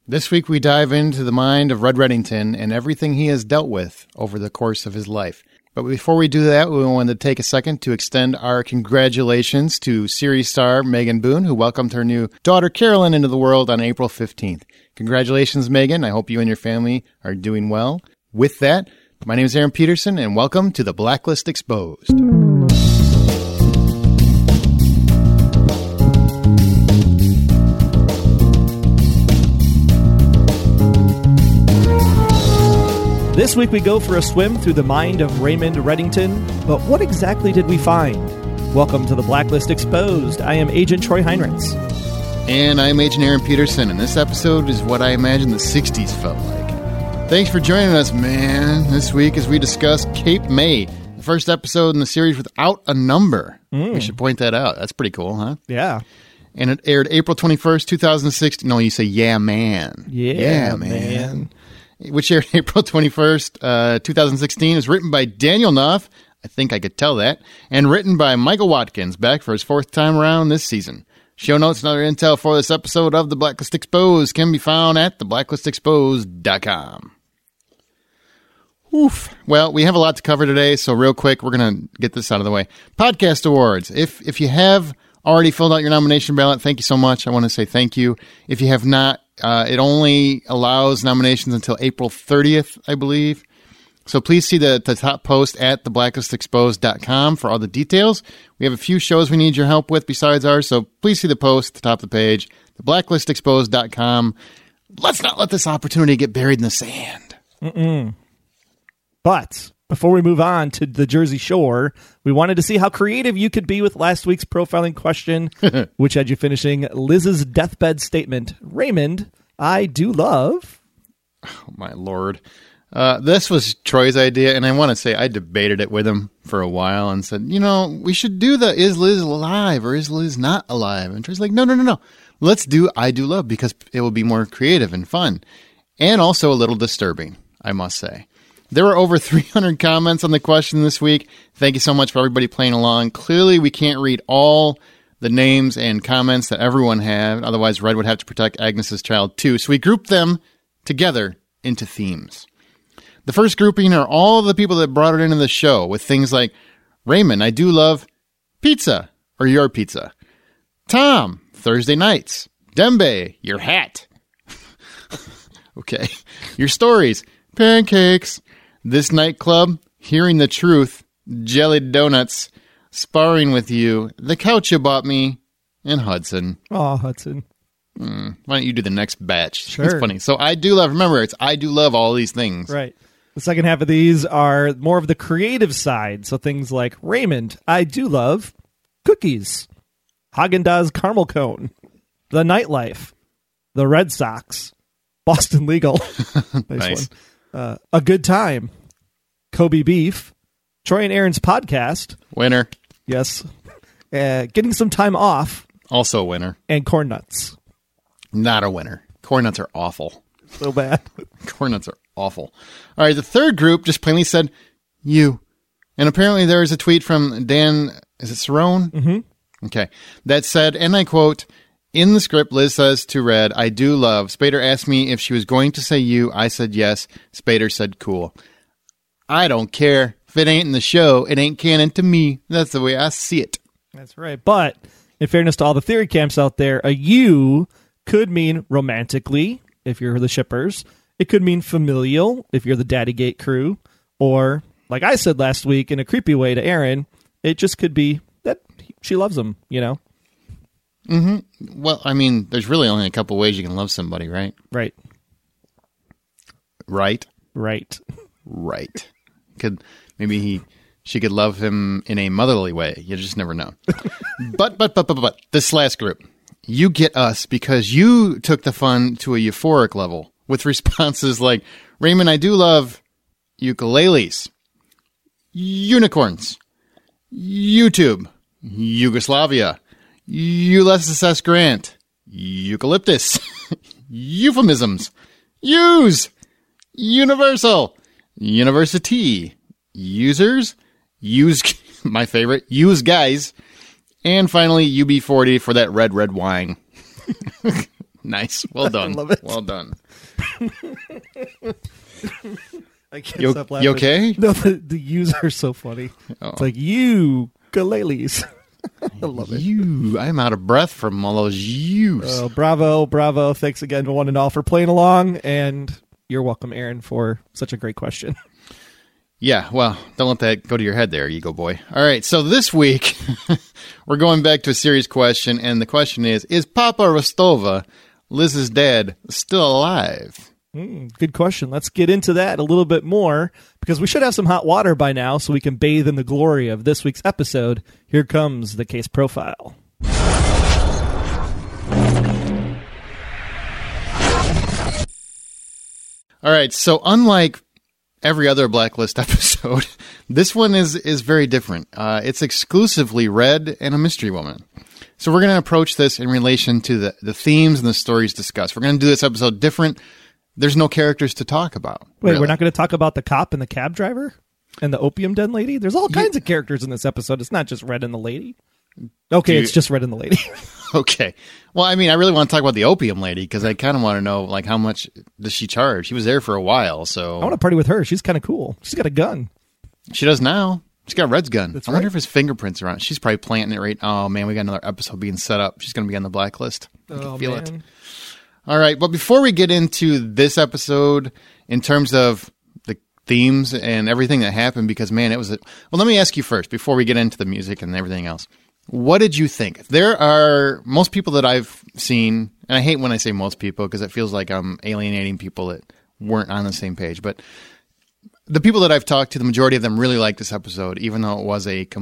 This week we dive into the mind of Red Reddington and everything he has dealt with over the course of his life. But before we do that, we wanted to take a second to extend our congratulations to series star Megan Boone, who welcomed her new daughter Carolyn into the world on April 15th. Congratulations, Megan. I hope you and your family are doing well. With that, my name is Aaron Peterson, and welcome to the Blacklist Exposed. This week we go for a swim through the mind of Raymond Reddington, but what exactly did we find? Welcome to the Blacklist Exposed. I am Agent Troy Heinrichs. And I'm Agent Aaron Peterson, and this episode is what I imagine the 60s felt like. Thanks for joining us, man, this week as we discuss Cape May, the first episode in the series without a number. We should point that out. That's pretty cool, huh? Yeah. And it aired April 21st, 2016. No, you say, yeah, man. Yeah, man. Which aired April 21st, 2016. It was written by Daniel Knopf. I think I could tell that. And written by Michael Watkins, back for his fourth time around this season. Show notes and other intel for this episode of The Blacklist Exposed can be found at theblacklistexposed.com. Oof. Well, we have a lot to cover today, so real quick, we're going to get this out of the way. Podcast awards. If you have already filled out your nomination ballot, thank you so much. I want to say thank you. If you have not, it only allows nominations until April 30th, I believe. So please see the top post at theblacklistexposed.com for all the details. We have a few shows we need your help with besides ours, so please see the post at the top of the page, theblacklistexposed.com. Let's not let this opportunity get buried in the sand. But before we move on to the Jersey Shore, we wanted to see how creative you could be with last week's profiling question, which had you finishing Liz's deathbed statement. Raymond, I do love... Oh, my Lord. This was Troy's idea, and I want to say I debated it with him for a while and said, we should do the is Liz alive or is Liz not alive? And Troy's like, no. Let's do I do love because it will be more creative and fun and also a little disturbing, I must say. There were over 300 comments on the question this week. Thank you so much for everybody playing along. Clearly, we can't read all the names and comments that everyone had. Otherwise, Red would have to protect Agnes's child too. So we grouped them together into themes. The first grouping are all of the people that brought it into the show with things like, Raymond, I do love pizza or your pizza. Tom, Thursday nights. Dembe, your hat. Okay. Your stories, pancakes. This nightclub, hearing the truth, jellied donuts, sparring with you, the couch you bought me, and Hudson. Oh, Hudson. Why don't you do the next batch? Sure. It's funny. So I do love, remember, it's I do love all these things. Right. The second half of these are more of the creative side. So things like, Raymond, I do love cookies, Haagen-Dazs caramel cone, the nightlife, the Red Sox, Boston Legal. Nice. One. A good time, Kobe beef, Troy and Aaron's podcast. Winner. Yes. Getting some time off. Also a winner. And corn nuts. Not a winner. Corn nuts are awful. So bad. Corn nuts are awful. All right, the third group just plainly said, you. And apparently there was a tweet from Dan, is it Cerrone? Mm-hmm. Okay. That said, and I quote, in the script, Liz says to Red, I do love. Spader asked me if she was going to say you. I said yes. Spader said cool. I don't care. If it ain't in the show, it ain't canon to me. That's the way I see it. That's right. But in fairness to all the theory camps out there, a you could mean romantically, if you're the shippers. It could mean familial, if you're the Daddygate crew. Or, like I said last week in a creepy way to Aaron, it just could be that she loves him, Mm-hmm. Well, I mean, there's really only a couple ways you can love somebody, right? Right. Right? Right. Right. She could love him in a motherly way. You just never know. But this last group, you get us because you took the fun to a euphoric level with responses like, Raymond, I do love ukuleles, unicorns, YouTube, Yugoslavia, Ulysses S. Grant, eucalyptus, euphemisms, use, universal, university, users, use, my favorite, use guys, and finally UB40 for that red wine. Nice. Well done. I love it. Well done. I can't stop laughing. You okay? No, the yous are so funny. Oh. It's like, ukuleles. I love it. I'm out of breath from all those yous. Oh, bravo. Thanks again to one and all for playing along. And you're welcome, Aaron, for such a great question. Yeah, well, don't let that go to your head there, ego boy. All right, so this week, we're going back to a serious question, and the question is Papa Rostova, Liz's dad, still alive? Good question. Let's get into that a little bit more, because we should have some hot water by now so we can bathe in the glory of this week's episode. Here comes the case profile. All right, so unlike every other Blacklist episode, this one is very different. It's exclusively Red and a mystery woman. So we're going to approach this in relation to the themes and the stories discussed. We're going to do this episode different. There's no characters to talk about. Wait, really. We're not going to talk about the cop and the cab driver and the opium den lady? There's all kinds of characters in this episode. It's not just Red and the lady. Okay, it's just Red and the lady. Okay. Well, I mean, I really want to talk about the opium lady because I kind of want to know, like, how much does she charge? She was there for a while, so... I want to party with her. She's kind of cool. She's got a gun. She does now. She's got Red's gun. That's I wonder right. if his fingerprints are on it. She's probably planting it right... Oh, man, we got another episode being set up. She's going to be on the blacklist. I can feel it. All right, but before we get into this episode, in terms of the themes and everything that happened, because, man, it was... Well, let me ask you first, before we get into the music and everything else. What did you think? There are most people that I've seen, and I hate when I say most people because it feels like I'm alienating people that weren't on the same page, but the people that I've talked to, the majority of them really liked this episode, even though it was a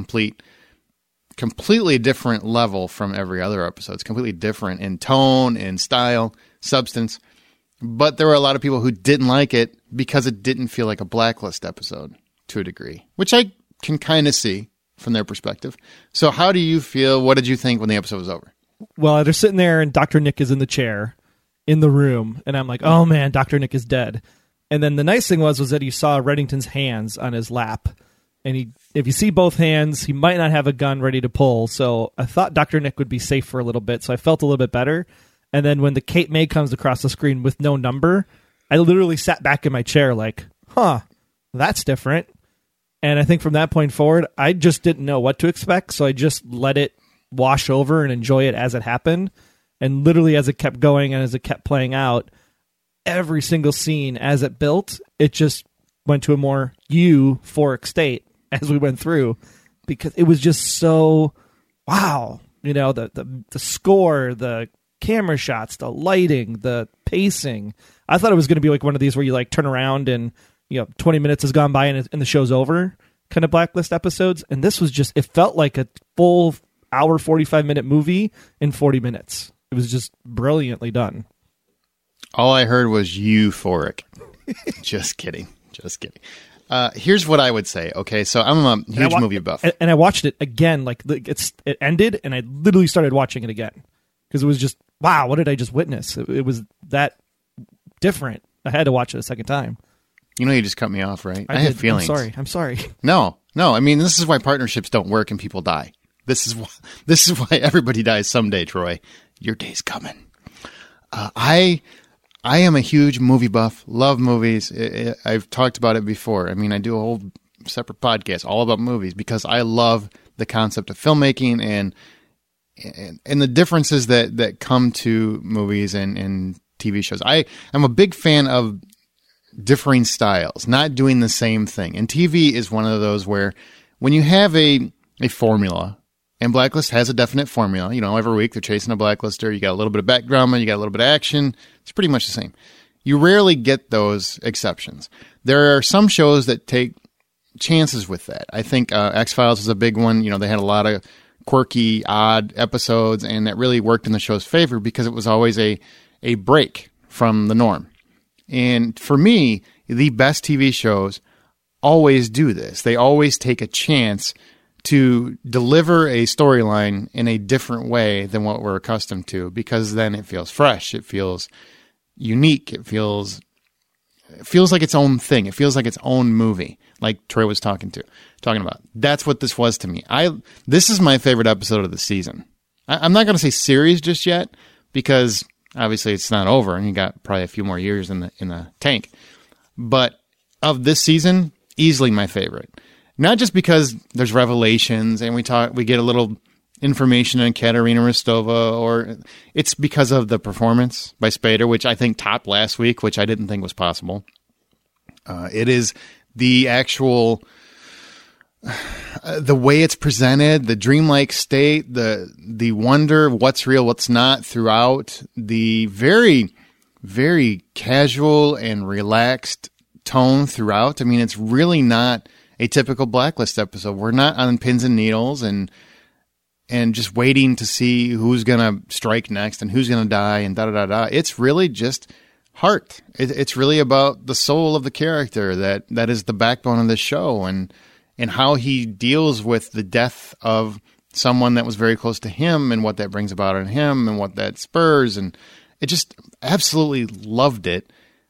completely different level from every other episode. It's completely different in tone, in style, substance. But there were a lot of people who didn't like it because it didn't feel like a Blacklist episode to a degree, which I can kind of see from their perspective. So how do you feel? What did you think when the episode was over? Well, they're sitting there and Dr. Nick is in the chair in the room. And I'm like, oh man, Dr. Nick is dead. And then the nice thing was that you saw Reddington's hands on his lap. And if you see both hands, he might not have a gun ready to pull. So I thought Dr. Nick would be safe for a little bit. So I felt a little bit better. And then when the Kate May comes across the screen with no number, I literally sat back in my chair like, that's different. And I think from that point forward, I just didn't know what to expect. So I just let it wash over and enjoy it as it happened. And literally as it kept going and as it kept playing out, every single scene as it built, it just went to a more euphoric state as we went through. Because it was just so, wow. You know, the score, the camera shots, the lighting, the pacing. I thought it was going to be like one of these where you like turn around and 20 minutes has gone by and the show's over kind of Blacklist episodes. And this was just, it felt like a full hour, 45-minute movie in 40 minutes. It was just brilliantly done. All I heard was euphoric. Just kidding. Here's what I would say. Okay, so I'm a huge movie buff. And I watched it again. Like it ended and I literally started watching it again because it was just, wow, what did I just witness? It was that different. I had to watch it a second time. You know, you just cut me off, right? I did. have feelings. I'm sorry. No. I mean, this is why partnerships don't work and people die. This is why everybody dies someday, Troy. Your day's coming. I am a huge movie buff. Love movies. I've talked about it before. I mean, I do a whole separate podcast all about movies because I love the concept of filmmaking and the differences that come to movies and TV shows. I'm a big fan of differing styles, not doing the same thing. And TV is one of those where when you have a formula, and Blacklist has a definite formula, every week they're chasing a blacklister, you got a little bit of back drama, you got a little bit of action, it's pretty much the same. You rarely get those exceptions. There are some shows that take chances with that. I think X-Files is a big one. They had a lot of quirky, odd episodes, and that really worked in the show's favor because it was always a break from the norm. And for me, the best TV shows always do this. They always take a chance to deliver a storyline in a different way than what we're accustomed to, because then it feels fresh, it feels unique, it feels like its own thing. It feels like its own movie, like Troy was talking about. That's what this was to me. This is my favorite episode of the season. I'm not going to say series just yet, because Obviously, it's not over, and you got probably a few more years in the tank. But of this season, easily my favorite. Not just because there's revelations and we get a little information on Katerina Rostova, or it's because of the performance by Spader, which I think topped last week, which I didn't think was possible. It is the actual, the way it's presented, the dreamlike state, the wonder of what's real, what's not throughout, the very, very casual and relaxed tone throughout. I mean, it's really not a typical Blacklist episode. We're not on pins and needles and just waiting to see who's going to strike next and who's going to die and da-da-da-da. It's really just heart. It's really about the soul of the character that is the backbone of this show, and how he deals with the death of someone that was very close to him and what that brings about in him and what that spurs. And it just absolutely loved it.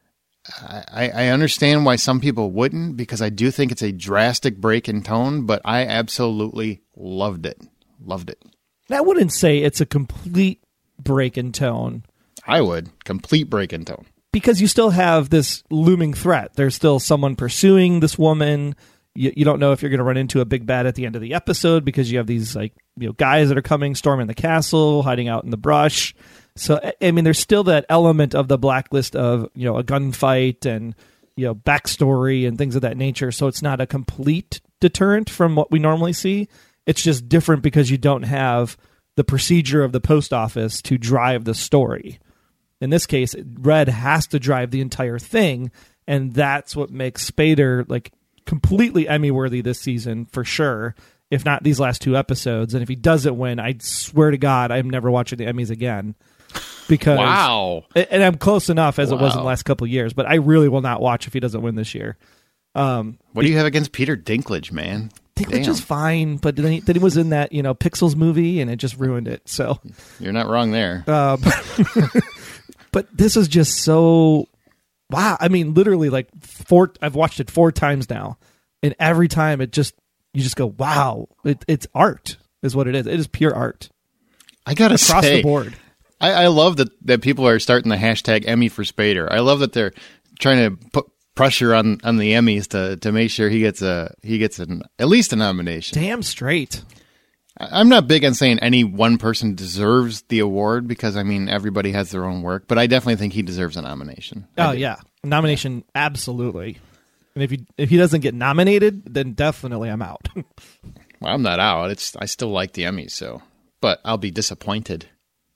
I understand why some people wouldn't, because I do think it's a drastic break in tone, but I absolutely loved it. Loved it. I wouldn't say it's a complete break in tone. I would. Complete break in tone. Because you still have this looming threat. There's still someone pursuing this woman. You don't know if you're going to run into a big bad at the end of the episode, because you have these guys that are coming, storming the castle, hiding out in the brush. So, I mean, there's still that element of the Blacklist of, a gunfight and, backstory and things of that nature. So it's not a complete deterrent from what we normally see. It's just different because you don't have the procedure of the post office to drive the story. In this case, Red has to drive the entire thing, and that's what makes Spader completely Emmy-worthy this season for sure, if not these last two episodes. And if he doesn't win, I swear to God, I'm never watching the Emmys again. Because wow. And I'm close enough as it was in the last couple of years, but I really will not watch if he doesn't win this year. What do you have against Peter Dinklage, man? Dinklage is fine, but then he was in that Pixels movie, and it just ruined it. So you're not wrong there. But this is just so wow. I mean, literally, I've watched it 4 times now, and every time you just go, wow, it's art, is what it is. It is pure art. I gotta say, across the board. I love that people are starting the hashtag Emmy for Spader. I love that they're trying to put pressure on the Emmys to make sure he gets at least a nomination. Damn straight. I'm not big on saying any one person deserves the award, because I mean everybody has their own work, but I definitely think he deserves a nomination. Oh yeah, nomination, absolutely. And if he doesn't get nominated, then definitely I'm out. Well, I'm not out. I still like the Emmys, but I'll be disappointed.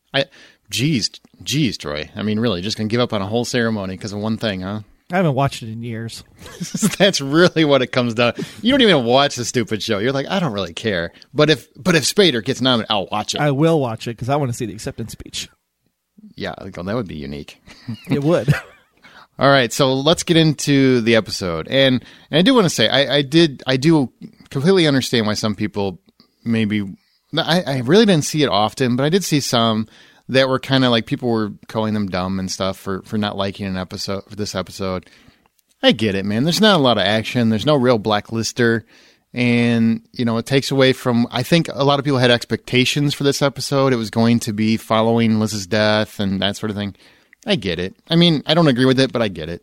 Geez, Troy. I mean, really, just gonna give up on a whole ceremony because of one thing, huh? I haven't watched it in years. That's really what it comes down. You don't even watch the stupid show. You're like, I don't really care. But if Spader gets nominated, I'll watch it. I will watch it because I want to see the acceptance speech. Yeah, that would be unique. It would. All right, so let's get into the episode. And I do want to say, I do completely understand why some people maybe, I really didn't see it often, but I did see some that were kind of like people were calling them dumb and stuff for not liking this episode. I get it, man. There's not a lot of action. There's no real Blacklister. And, it takes away from, I think a lot of people had expectations for this episode. It was going to be following Liz's death and that sort of thing. I get it. I mean, I don't agree with it, but I get it.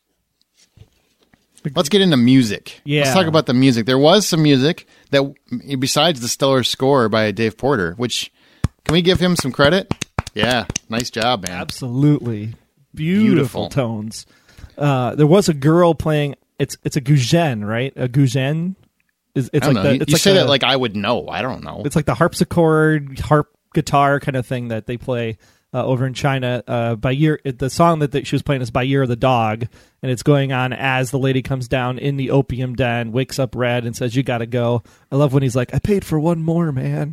Let's get into music. Yeah. Let's talk about the music. There was some music that, besides the stellar score by Dave Porter, which, can we give him some credit? Yeah, nice job, man. Absolutely. Beautiful tones. There was a girl playing, it's a guzheng, right? A guzheng? I don't know. You say that like I would know. I don't know. It's like the harpsichord, harp guitar kind of thing that they play over in China. The song that she was playing is by Year of the Dog, and it's going on as the lady comes down in the opium den, wakes up Red, and says, "You got to go." I love when he's like, "I paid for one more, man."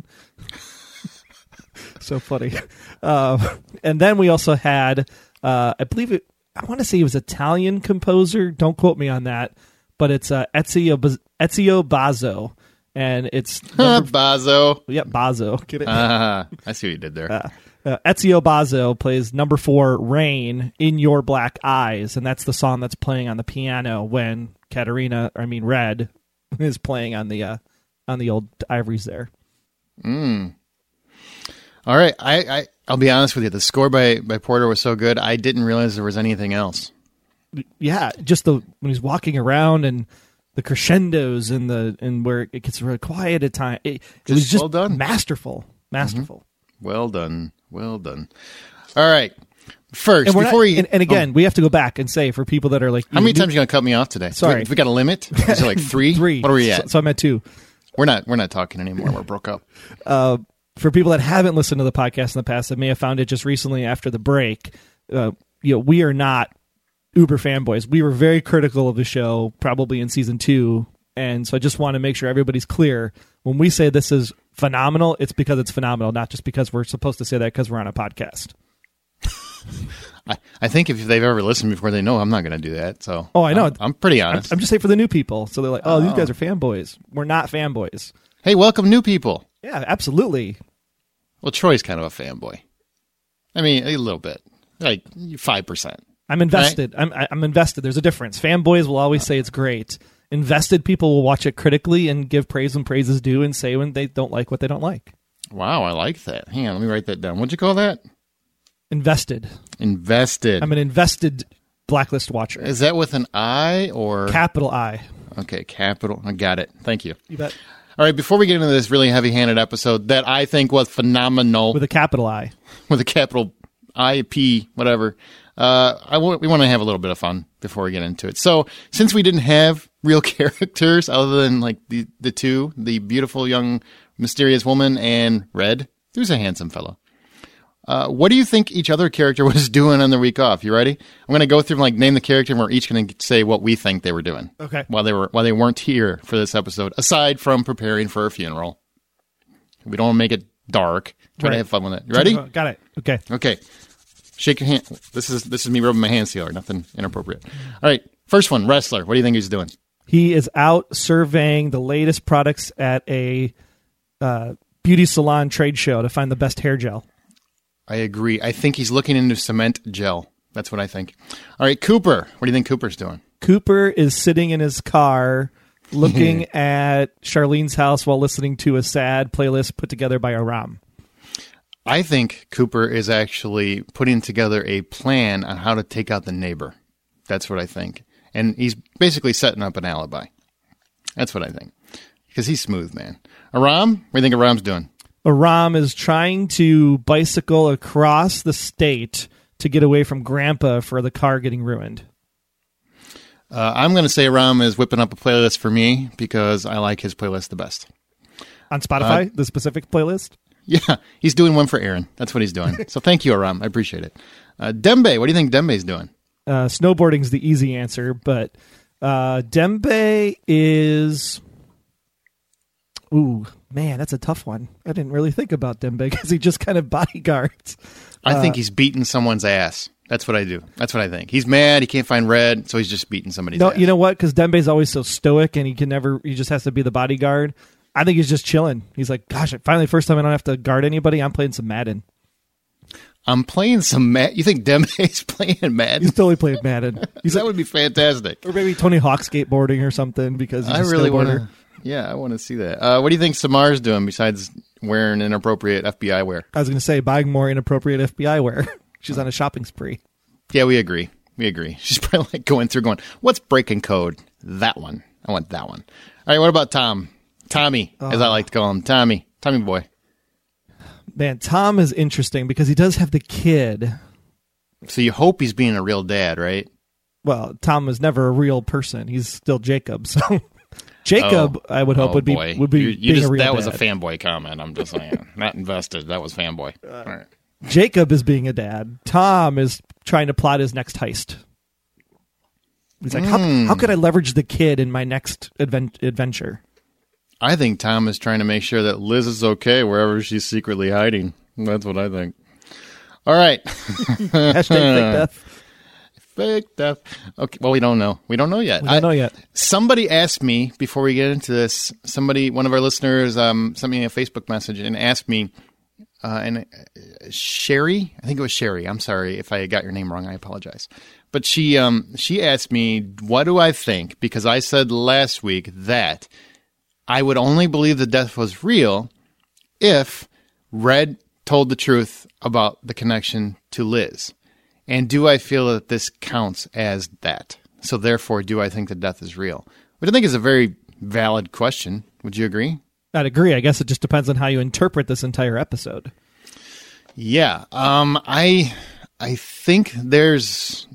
So funny. And then we also had, I want to say he was Italian composer. Don't quote me on that, but it's Ezio Bazzo, and it's Bazzo. Yep, Bazzo. Get it? I see what you did there. Ezio Bazzo plays number 4, "Rain in Your Black Eyes," and that's the song that's playing on the piano when Red is playing on the old ivories there. All right. I'll be honest with you. The score by Porter was so good, I didn't realize there was anything else. Yeah, just when he's walking around and the crescendos and where it gets really quiet at time. It was just well done. Masterful. Well done. All right. First, And before you... and again, we have to go back and say for people that are like... How many times are you going to cut me off today? Sorry. If we got a limit? Is it like 3? 3. What are we at? So I'm at 2. We're not talking anymore. We're broke up. For people that haven't listened to the podcast in the past, that may have found it just recently after the break, we are not uber fanboys. We were very critical of the show, probably in season 2, and so I just want to make sure everybody's clear. When we say this is phenomenal, it's because it's phenomenal, not just because we're supposed to say that because we're on a podcast. I think if they've ever listened before, they know I'm not going to do that. So, I know. I'm pretty honest. I'm just saying for the new people, so they're like, "Oh, these guys are fanboys." We're not fanboys. Hey, welcome new people. Yeah, absolutely. Well, Troy's kind of a fanboy. I mean, a little bit, like 5%. I'm invested. Right? I'm invested. There's a difference. Fanboys will always say it's great. Invested people will watch it critically and give praise when praise is due and say when they don't like what they don't like. Wow, I like that. Hang on, let me write that down. What'd you call that? Invested. I'm an invested Blacklist watcher. Is that with an I or? Capital I. Okay, capital. I got it. Thank you. You bet. All right, before we get into this really heavy-handed episode that I think was phenomenal. With a capital I. With a capital I-P, whatever. We want to have a little bit of fun before we get into it. So, since we didn't have real characters other than like the two, the beautiful young mysterious woman and Red, who's a handsome fellow. What do you think each other character was doing on their week off? You ready? I'm going to go through and name the character, and we're each going to say what we think they were doing. Okay. While they weren't here for this episode, aside from preparing for a funeral. We don't want to make it dark. Try to have fun with it. You ready? Got it. Okay. Okay. Shake your hand. This is me rubbing my hand sealer. Nothing inappropriate. All right. First one, wrestler. What do you think he's doing? He is out surveying the latest products at a beauty salon trade show to find the best hair gel. I agree. I think he's looking into cement gel. That's what I think. All right, Cooper. What do you think Cooper's doing? Cooper is sitting in his car looking at Charlene's house while listening to a sad playlist put together by Aram. I think Cooper is actually putting together a plan on how to take out the neighbor. That's what I think. And he's basically setting up an alibi. That's what I think. Because he's smooth, man. Aram? What do you think Aram's doing? Aram is trying to bicycle across the state to get away from Grandpa for the car getting ruined. I'm going to say Aram is whipping up a playlist for me because I like his playlist the best. On Spotify, the specific playlist? Yeah, he's doing one for Aaron. That's what he's doing. So thank you, Aram. I appreciate it. Dembe, what do you think Dembe's doing? Snowboarding's the easy answer, but Dembe is... Ooh, man, that's a tough one. I didn't really think about Dembe because he just kind of bodyguards. I think he's beating someone's ass. That's what I do. That's what I think. He's mad. He can't find Red, so he's just beating somebody's ass. You know what? Because Dembe's always so stoic and he just has to be the bodyguard. I think he's just chilling. He's like, gosh, finally, first time I don't have to guard anybody. I'm playing some Madden. I'm playing some Madden. You think Dembe's playing Madden? He's totally playing Madden. That would be fantastic. Or maybe Tony Hawk skateboarding or something because he's I really want to. Yeah, I want to see that. What do you think Samar's doing besides wearing inappropriate FBI wear? I was going to say buying more inappropriate FBI wear. She's on a shopping spree. Yeah, we agree. She's probably going through what's breaking code? That one. I want that one. All right, what about Tom? Tommy, as I like to call him. Tommy boy. Man, Tom is interesting because he does have the kid. So you hope he's being a real dad, right? Well, Tom was never a real person. He's still Jacob, so... Jacob, I would hope, would be being a real dad. That was a fanboy comment. I'm just saying. Not invested. That was fanboy. All right. Jacob is being a dad. Tom is trying to plot his next heist. He's like, how could I leverage the kid in my next adventure? I think Tom is trying to make sure that Liz is okay wherever she's secretly hiding. That's what I think. All right. Hashtag fake death. Fake death. Okay. Well, we don't know. We don't know yet. We don't know yet. Somebody asked me before we get into this. One of our listeners, sent me a Facebook message and asked me. And Sherry, I think it was Sherry. I'm sorry if I got your name wrong. I apologize. But she asked me, what do I think? Because I said last week that I would only believe the death was real if Red told the truth about the connection to Liz? And do I feel that this counts as that? So therefore, do I think that death is real? Which I think is a very valid question. Would you agree? I'd agree. I guess it just depends on how you interpret this entire episode. Yeah. I think it's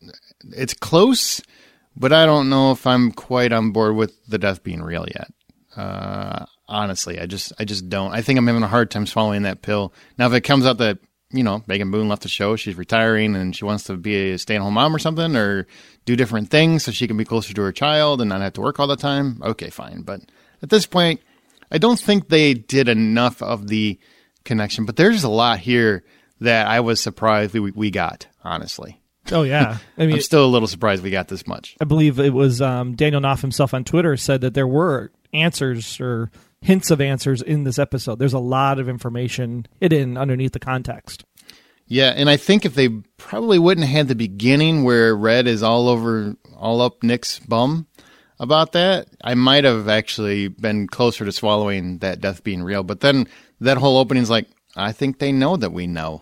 close, but I don't know if I'm quite on board with the death being real yet. Honestly, I just don't. I think I'm having a hard time swallowing that pill. Now, if it comes out that, Megan Boone left the show, she's retiring and she wants to be a stay-at-home mom or something, or do different things so she can be closer to her child and not have to work all the time, okay, fine. But at this point, I don't think they did enough of the connection. But there's a lot here that I was surprised we got, honestly. Oh, yeah. I mean, I'm still a little surprised we got this much. I believe it was Daniel Knopf himself on Twitter said that there were answers or hints of answers in this episode. There's a lot of information hidden underneath the context. Yeah, and I think if they probably wouldn't have had the beginning where Red is all up Nick's bum about that, I might have actually been closer to swallowing that death being real. But then that whole opening's like, I think they know that we know,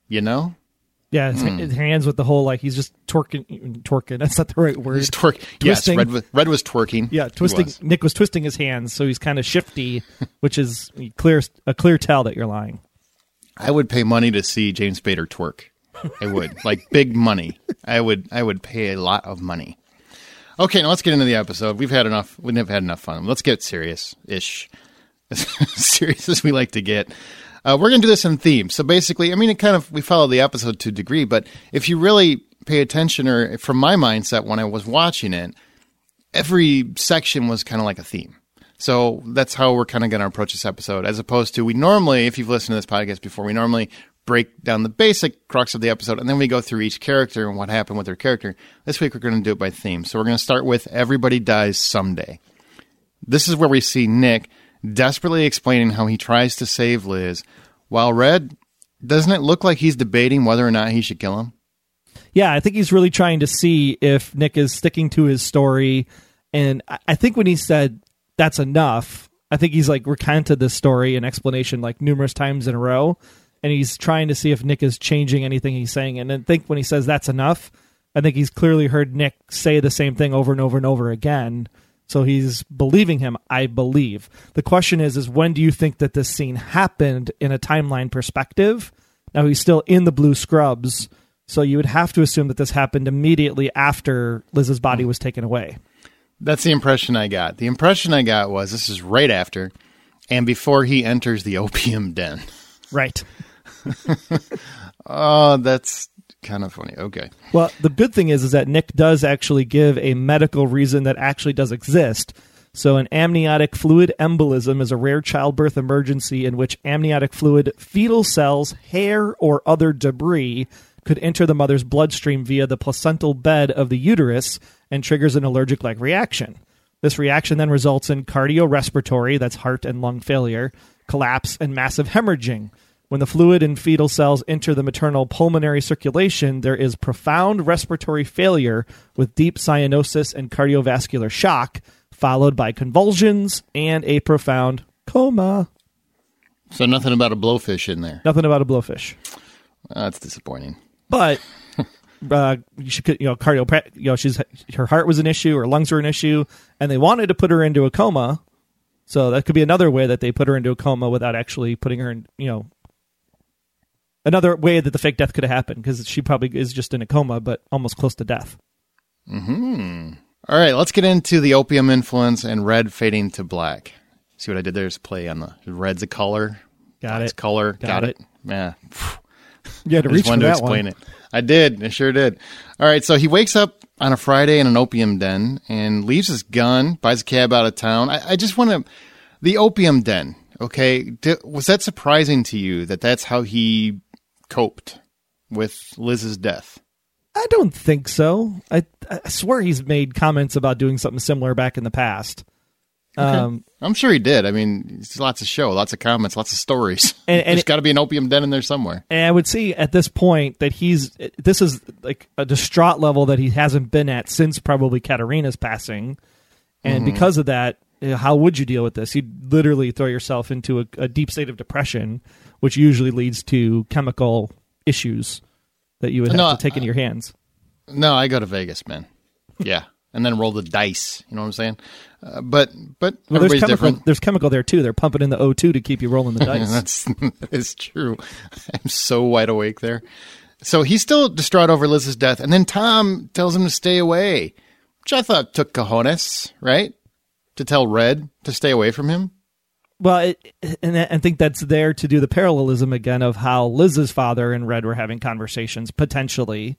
Yeah, his hands with the whole, he's just twerking. That's not the right word. He's twerking. Yes, Red was twerking. Yeah, twisting. Nick was twisting his hands, so he's kind of shifty, which is a clear tell that you're lying. I would pay money to see James Spader twerk. I would. Big money. I would pay a lot of money. Okay, now let's get into the episode. We've had enough. We've had enough fun. Let's get serious-ish. As serious as we like to get. We're going to do this in theme. So basically, we follow the episode to a degree, but if you really pay attention, or from my mindset when I was watching it, every section was kind of like a theme. So that's how we're kind of going to approach this episode, as opposed to we normally, if you've listened to this podcast before, we normally break down the basic crux of the episode, and then we go through each character and what happened with their character. This week, we're going to do it by theme. So we're going to start with Everybody Dies Someday. This is where we see Nick desperately explaining how he tries to save Liz, while Red, doesn't it look like he's debating whether or not he should kill him? Yeah, I think he's really trying to see if Nick is sticking to his story, and I think when he said that's enough, I think he's recounted this story and explanation numerous times in a row, and he's trying to see if Nick is changing anything he's saying. And I think when he says that's enough, I think he's clearly heard Nick say the same thing over and over and over again. So he's believing him, I believe. The question is when do you think that this scene happened in a timeline perspective? Now, he's still in the blue scrubs, so you would have to assume that this happened immediately after Liz's body was taken away. That's the impression I got. The impression I got was this is right after and before he enters the opium den. Right. Oh, that's kind of funny. Okay. Well, the good thing is that Nick does actually give a medical reason that actually does exist. So an amniotic fluid embolism is a rare childbirth emergency in which amniotic fluid, fetal cells, hair, or other debris could enter the mother's bloodstream via the placental bed of the uterus and triggers an allergic-like reaction. This reaction then results in cardiorespiratory, that's heart and lung failure, collapse, and massive hemorrhaging. When the fluid and fetal cells enter the maternal pulmonary circulation, there is profound respiratory failure with deep cyanosis and cardiovascular shock, followed by convulsions and a profound coma. So nothing about a blowfish in there. Nothing about a blowfish. That's disappointing. But she could, her heart was an issue, her lungs were an issue, and they wanted to put her into a coma. So that could be another way that they put her into a coma without actually putting her in, another way that the fake death could have happened, because she probably is just in a coma, but almost close to death. Mm-hmm. All right, let's get into the opium influence and Red fading to black. See what I did there is play on the red's a color. Got it. Color. Got it. Yeah. You had to reach for that explain it. I did. I sure did. All right, so he wakes up on a Friday in an opium den and leaves his gun, buys a cab out of town. I just want to... The opium den, okay? Was that surprising to you that that's how he coped with Liz's death? I don't think so. I swear he's made comments about doing something similar back in the past. Okay. I'm sure he did. I mean, it's lots of show, lots of comments, lots of stories. And there's got to be an opium den in there somewhere. And I would say at this point that this is like a distraught level that he hasn't been at since probably Katerina's passing. And because of that, how would you deal with this? You'd literally throw yourself into a deep state of depression, which usually leads to chemical issues that you would have to take in your hands. No, I go to Vegas, man. Yeah. And then roll the dice. You know what I'm saying? But everybody's different. There's chemical there, too. They're pumping in the O2 to keep you rolling the dice. That is true. I'm so wide awake there. So he's still distraught over Liz's death. And then Tom tells him to stay away, which I thought took cojones, right? To tell Red to stay away from him. Well, and I think that's there to do the parallelism again of how Liz's father and Red were having conversations, potentially.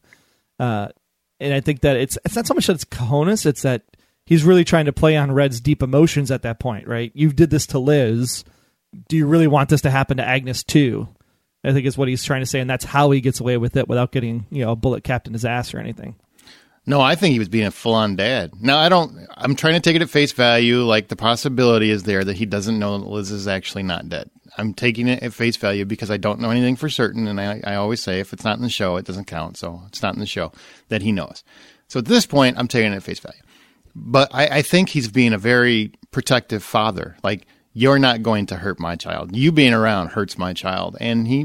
And I think that it's not so much that it's cojones, it's that he's really trying to play on Red's deep emotions at that point, right? You did this to Liz. Do you really want this to happen to Agnes too? I think is what he's trying to say, and that's how he gets away with it without getting, a bullet capped in his ass or anything. No, I think he was being a full-on dad. Now, I'm trying to take it at face value, like the possibility is there that he doesn't know that Liz is actually not dead. I'm taking it at face value because I don't know anything for certain, and I always say if it's not in the show, it doesn't count, so it's not in the show that he knows. So at this point, I'm taking it at face value. But I think he's being a very protective father. Like, you're not going to hurt my child. You being around hurts my child. And he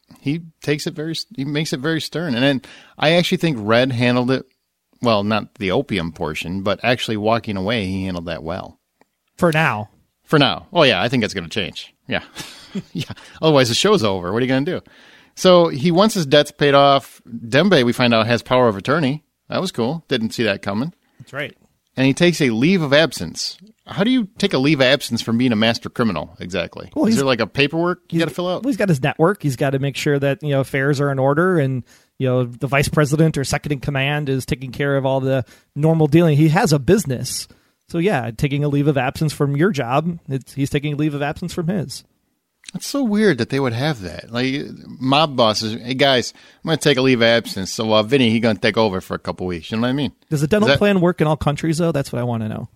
makes it very stern. And then I actually think Red handled it, well, not the opium portion, but actually walking away, he handled that well. For now. Oh, yeah, I think that's going to change. Yeah. Yeah. Otherwise, the show's over. What are you going to do? So he wants his debts paid off. Dembe, we find out, has power of attorney. That was cool. Didn't see that coming. That's right. And he takes a leave of absence. How do you take a leave of absence from being a master criminal, exactly? Well, is there like a paperwork you got to fill out? Well, he's got his network. He's got to make sure that, affairs are in order and, the vice president or second in command is taking care of all the normal dealing. He has a business. So, yeah, taking a leave of absence from your job, he's taking a leave of absence from his. It's so weird that they would have that. Like, mob bosses, hey, guys, I'm going to take a leave of absence. So, Vinny, he's going to take over for a couple weeks. You know what I mean? Does the dental plan work in all countries, though? That's what I want to know.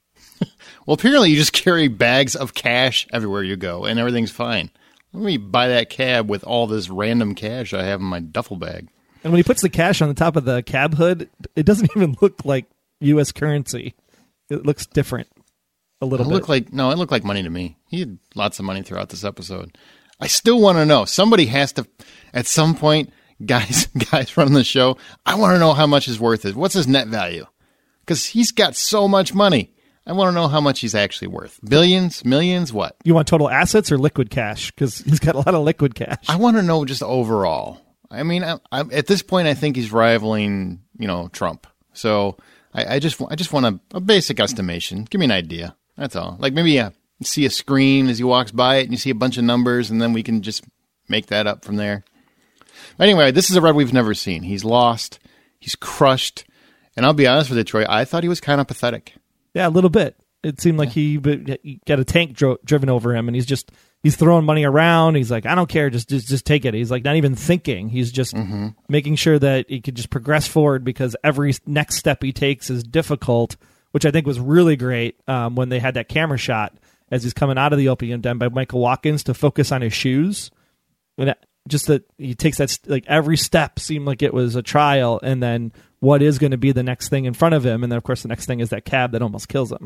Well, apparently you just carry bags of cash everywhere you go, and everything's fine. Let me buy that cab with all this random cash I have in my duffel bag. And when he puts the cash on the top of the cab hood, it doesn't even look like U.S. currency. It looks different a little bit. It looked like money to me. He had lots of money throughout this episode. I still want to know. Somebody has to, at some point, guys running the show, I want to know how much his worth is. What's his net value? Because he's got so much money. I want to know how much he's actually worth. Billions, millions, what? You want total assets or liquid cash? Because he's got a lot of liquid cash. I want to know just overall. I mean, at this point, I think he's rivaling, Trump. So I just want a basic estimation. Give me an idea. That's all. Like maybe you see a screen as he walks by it and you see a bunch of numbers and then we can just make that up from there. But anyway, this is a Red we've never seen. He's lost. He's crushed. And I'll be honest with you, Troy, I thought he was kind of pathetic. Yeah, a little bit. It seemed like he got a tank driven over him, and he's throwing money around. He's like, I don't care, just take it. He's like not even thinking. He's just making sure that he could just progress forward because every next step he takes is difficult, which I think was really great when they had that camera shot as he's coming out of the opium den by Michael Watkins to focus on his shoes. And just that he takes that, like every step seemed like it was a trial, and then what is going to be the next thing in front of him. And then, of course, the next thing is that cab that almost kills him.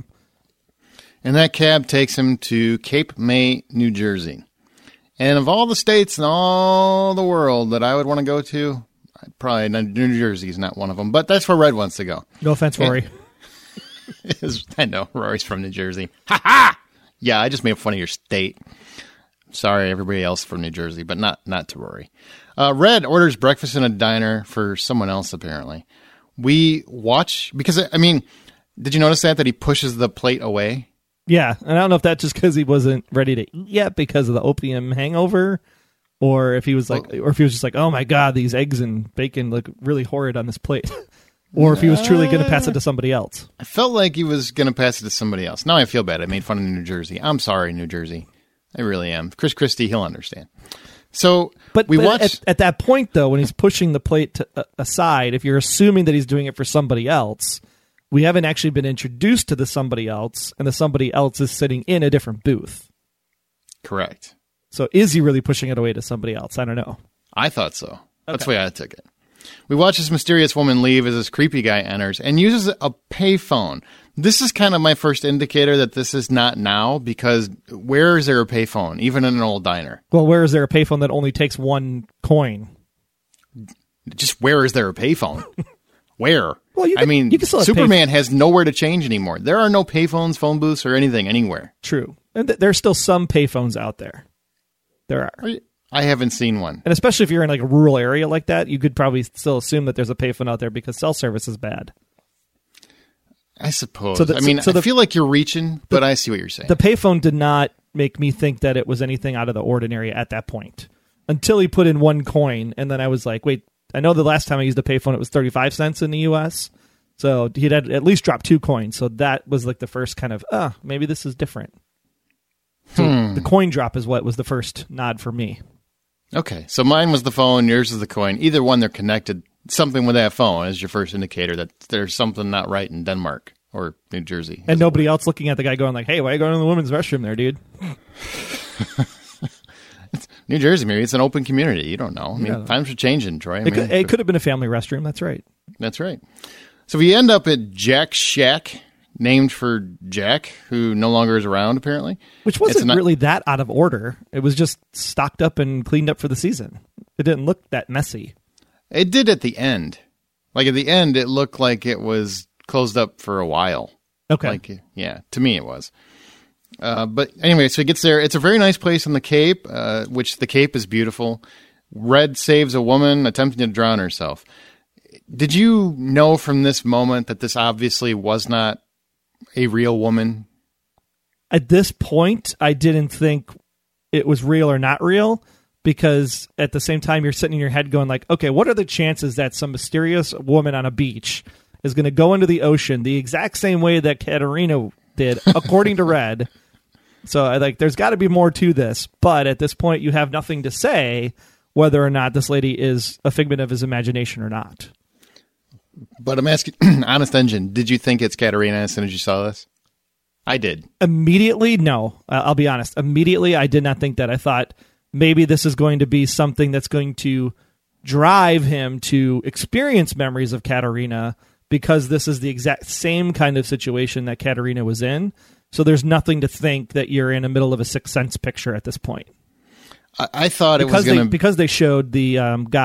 And that cab takes him to Cape May, New Jersey. And of all the states in all the world that I would want to go to, probably New Jersey is not one of them. But that's where Red wants to go. No offense, Rory. I know, Rory's from New Jersey. Ha ha! Yeah, I just made fun of your state. Sorry, everybody else from New Jersey, but not to Rory. Red orders breakfast in a diner for someone else, apparently. We watch, because, I mean, did you notice that he pushes the plate away? Yeah, and I don't know if that's just because he wasn't ready to eat yet because of the opium hangover, or if he was like, or if he was just like, oh my god, these eggs and bacon look really horrid on this plate, or if he was truly going to pass it to somebody else. I felt like he was going to pass it to somebody else. Now I feel bad. I made fun of New Jersey. I'm sorry, New Jersey. I really am. Chris Christie, he'll understand. So, but at that point, though, when he's pushing the plate aside, if you're assuming that he's doing it for somebody else, we haven't actually been introduced to the somebody else, and the somebody else is sitting in a different booth. Correct. So is he really pushing it away to somebody else? I don't know. I thought so. That's the way I took it. We watch this mysterious woman leave as this creepy guy enters and uses a payphone. This is kind of my first indicator that this is not now, because where is there a payphone, even in an old diner? Well, where is there a payphone that only takes 1 coin? Just where is there a payphone? Where? Well, you can still have Superman has nowhere to change anymore. There are no payphones, phone booths, or anything anywhere. True. And there's still some payphones out there. There are. I haven't seen one. And especially if you're in like a rural area like that, you could probably still assume that there's a payphone out there because cell service is bad. I suppose. I feel like you're reaching, but I see what you're saying. The payphone did not make me think that it was anything out of the ordinary at that point until he put in 1 coin. And then I was like, wait, I know the last time I used a payphone, it was 35 cents in the U.S. So he'd had at least dropped 2 coins. So that was like the first kind of, maybe this is different. So the coin drop is what was the first nod for me. Okay. So mine was the phone, yours is the coin. Either one, they're connected. Something with that phone is your first indicator that there's something not right in Denmark or New Jersey. And nobody else looking at the guy going like, hey, why are you going to the women's restroom there, dude? It's New Jersey, maybe. It's an open community. You don't know. I mean, times are changing, Troy. It could have been a family restroom. That's right. That's right. So we end up at Jack's Shack, named for Jack, who no longer is around, apparently. Which wasn't really that out of order. It was just stocked up and cleaned up for the season. It didn't look that messy. It did at the end. Like at the end, it looked like it was closed up for a while. Okay. Yeah, to me it was. But anyway, so he gets there. It's a very nice place on the Cape, which the Cape is beautiful. Red saves a woman attempting to drown herself. Did you know from this moment that this obviously was not a real woman? At this point, I didn't think it was real or not real, because at the same time, you're sitting in your head going like, okay, what are the chances that some mysterious woman on a beach is going to go into the ocean the exact same way that Katerina did, according to Red? So there's got to be more to this. But at this point, you have nothing to say whether or not this lady is a figment of his imagination or not. But I'm asking, Honest Engine, did you think it's Katerina as soon as you saw this? I did. Immediately, no. I'll be honest. Immediately, I did not think that. I thought maybe this is going to be something that's going to drive him to experience memories of Katerina, because this is the exact same kind of situation that Katerina was in. So there's nothing to think that you're in the middle of a Sixth Sense picture at this point. I thought it was going to... Because they showed the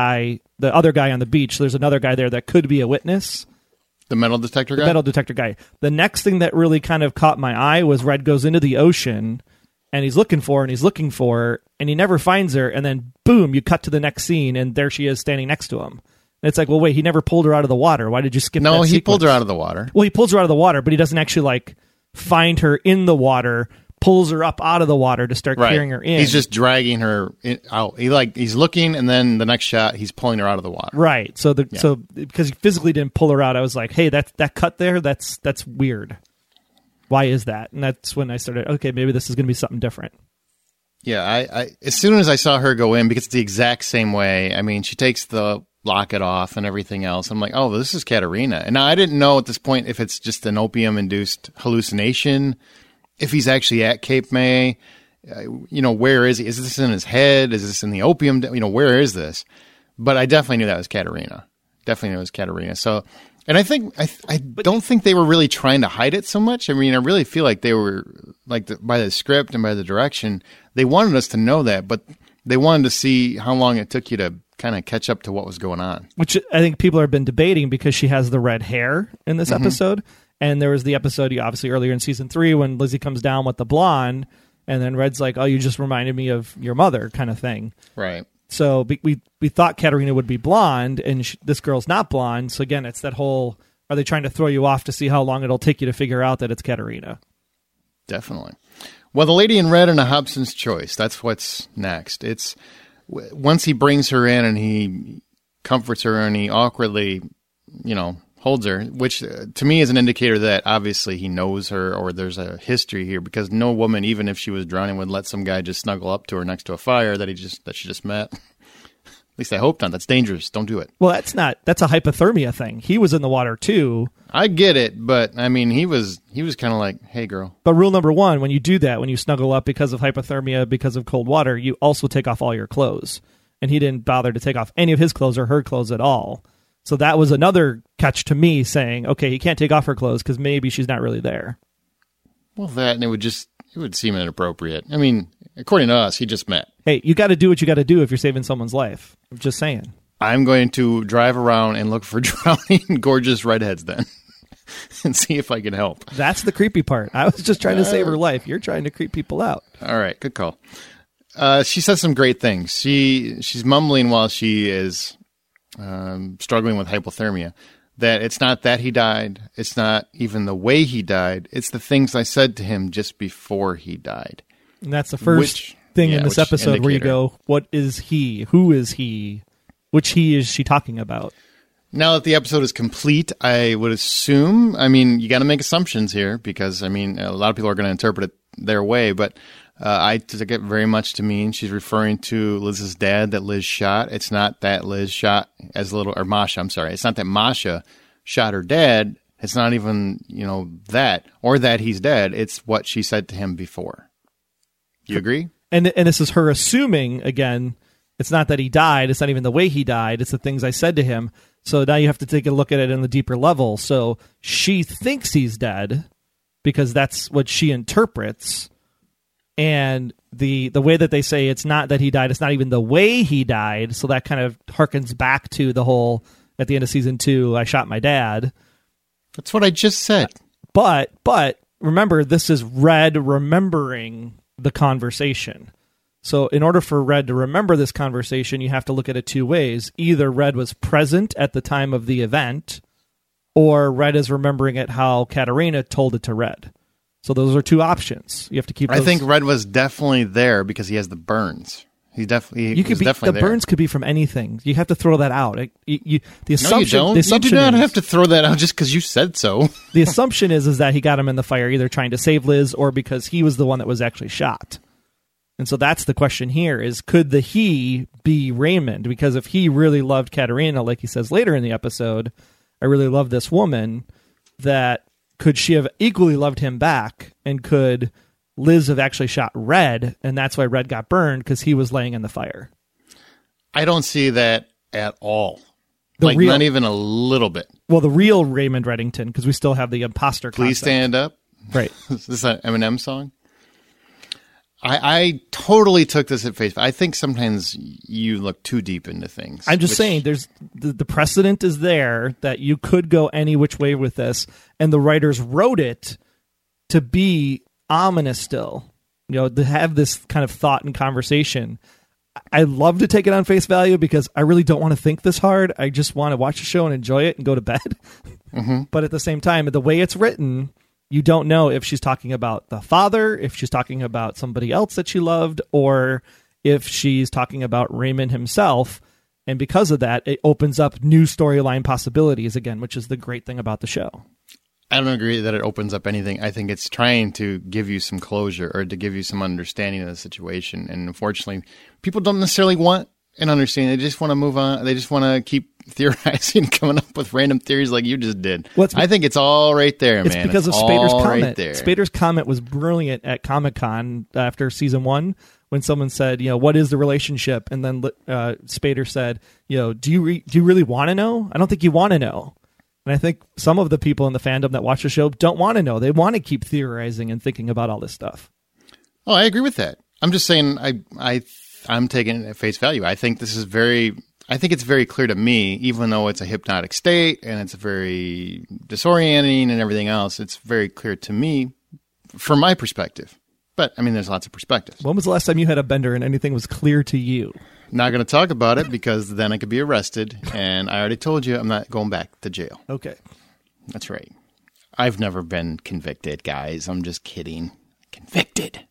other guy on the beach, there's another guy there that could be a witness. The metal detector guy? The metal detector guy. The next thing that really kind of caught my eye was Red goes into the ocean, and he's looking for her, and he never finds her, and then, boom, you cut to the next scene, and there she is standing next to him. And it's like, well, wait, he never pulled her out of the water. Why did you skip that sequence? No, he pulled her out of the water. Well, he pulls her out of the water, but he doesn't actually, find her in the water, pulls her up out of the water to start carrying her in. He's just dragging her out. He's looking, and then the next shot, he's pulling her out of the water. Right. So because he physically didn't pull her out, I was like, hey, that cut there, that's weird. Why is that? And that's when I started, okay, maybe this is going to be something different. Yeah, I as soon as I saw her go in, because it's the exact same way, I mean, she takes the locket off and everything else. I'm like, oh, this is Katerina. And now I didn't know at this point if it's just an opium-induced hallucination, if he's actually at Cape May. Where is he? Is this in his head? Is this in the opium? Where is this? But I definitely knew that was Katerina. Definitely knew it was Katerina. So, and I think I don't think they were really trying to hide it so much. I mean, I really feel like they were by the script and by the direction, they wanted us to know that, but they wanted to see how long it took you to kind of catch up to what was going on. Which I think people have been debating, because she has the red hair in this episode. And there was the episode, obviously, earlier in season 3 when Lizzie comes down with the blonde, and then Red's like, oh, you just reminded me of your mother, kind of thing. Right. So we thought Katerina would be blonde, and this girl's not blonde. So again, it's that whole, are they trying to throw you off to see how long it'll take you to figure out that it's Katerina? Definitely. Well, the lady in red and a Hobson's choice, that's what's next. It's once he brings her in and he comforts her and he awkwardly, holds her, which to me is an indicator that obviously he knows her, or there's a history here, because no woman, even if she was drowning, would let some guy just snuggle up to her next to a fire that she just met. At least I hope not. That's dangerous. Don't do it. Well, that's a hypothermia thing. He was in the water too. I get it, but I mean, he was kind of like, hey, girl. But rule number 1, when you do that, when you snuggle up because of hypothermia, because of cold water, you also take off all your clothes. And he didn't bother to take off any of his clothes or her clothes at all. So that was another catch to me, saying, okay, he can't take off her clothes because maybe she's not really there. Well, that, and it would seem inappropriate. I mean, according to us, he just met. Hey, you got to do what you got to do if you're saving someone's life. I'm just saying. I'm going to drive around and look for drowning gorgeous redheads then and see if I can help. That's the creepy part. I was just trying to save her life. You're trying to creep people out. All right, good call. She says some great things. She's mumbling while she is struggling with hypothermia, that it's not that he died. It's not even the way he died. It's the things I said to him just before he died. And that's the first thing in this episode indicator. Where you go, what is he? Who is he? Which he is she talking about? Now that the episode is complete, I would assume, I mean, you got to make assumptions here because, I mean, a lot of people are going to interpret it their way, but I took it very much to mean she's referring to Liz's dad that Liz shot. It's not that Liz shot or Masha, I'm sorry. It's not that Masha shot her dad. It's not even, that, or that he's dead. It's what she said to him before. You agree? And this is her assuming, again, it's not that he died. It's not even the way he died. It's the things I said to him. So now you have to take a look at it on the deeper level. So she thinks he's dead because that's what she interprets. And the way that they say it's not that he died, it's not even the way he died. So that kind of harkens back to the whole, at the end of season 2, I shot my dad. That's what I just said. But remember, this is Red remembering the conversation. So in order for Red to remember this conversation, you have to look at it two ways. Either Red was present at the time of the event, or Red is remembering it how Katarina told it to Red. So those are two options. You have to keep those. I think Red was definitely there because he has the burns. The burns could be from anything. You have to throw that out. The assumption, no, you don't. You do not have to throw that out just because you said so. The assumption is that he got him in the fire either trying to save Liz or because he was the one that was actually shot. And so that's the question here is, could the he be Raymond? Because if he really loved Katarina, like he says later in the episode, I really love this woman, that could she have equally loved him back? And could Liz have actually shot Red? And that's why Red got burned, because he was laying in the fire. I don't see that at all. Not even a little bit. Well, the real Raymond Reddington, because we still have the imposter concept. Please stand up. Right. Is this an Eminem song? I totally took this at face value. I think sometimes you look too deep into things. I'm just saying there's the precedent is there that you could go any which way with this, and the writers wrote it to be ominous still, to have this kind of thought and conversation. I love to take it on face value because I really don't want to think this hard. I just want to watch the show and enjoy it and go to bed. Mm-hmm. But at the same time, the way it's written, you don't know if she's talking about the father, if she's talking about somebody else that she loved, or if she's talking about Raymond himself. And because of that, it opens up new storyline possibilities again, which is the great thing about the show. I don't agree that it opens up anything. I think it's trying to give you some closure or to give you some understanding of the situation. And unfortunately, people don't necessarily want an understanding. They just want to move on. They just want to keep theorizing, coming up with random theories like you just did. I think it's all right there, man. It's because of Spader's comment. Right, Spader's comment was brilliant at Comic-Con after season 1 when someone said, what is the relationship? And then Spader said, do you really want to know? I don't think you want to know. And I think some of the people in the fandom that watch the show don't want to know. They want to keep theorizing and thinking about all this stuff. Oh, I agree with that. I'm just saying I'm taking it at face value. I think it's very clear to me, even though it's a hypnotic state and it's very disorienting and everything else, it's very clear to me from my perspective. But, there's lots of perspectives. When was the last time you had a bender and anything was clear to you? Not going to talk about it because then I could be arrested. And I already told you I'm not going back to jail. Okay. That's right. I've never been convicted, guys. I'm just kidding. Convicted.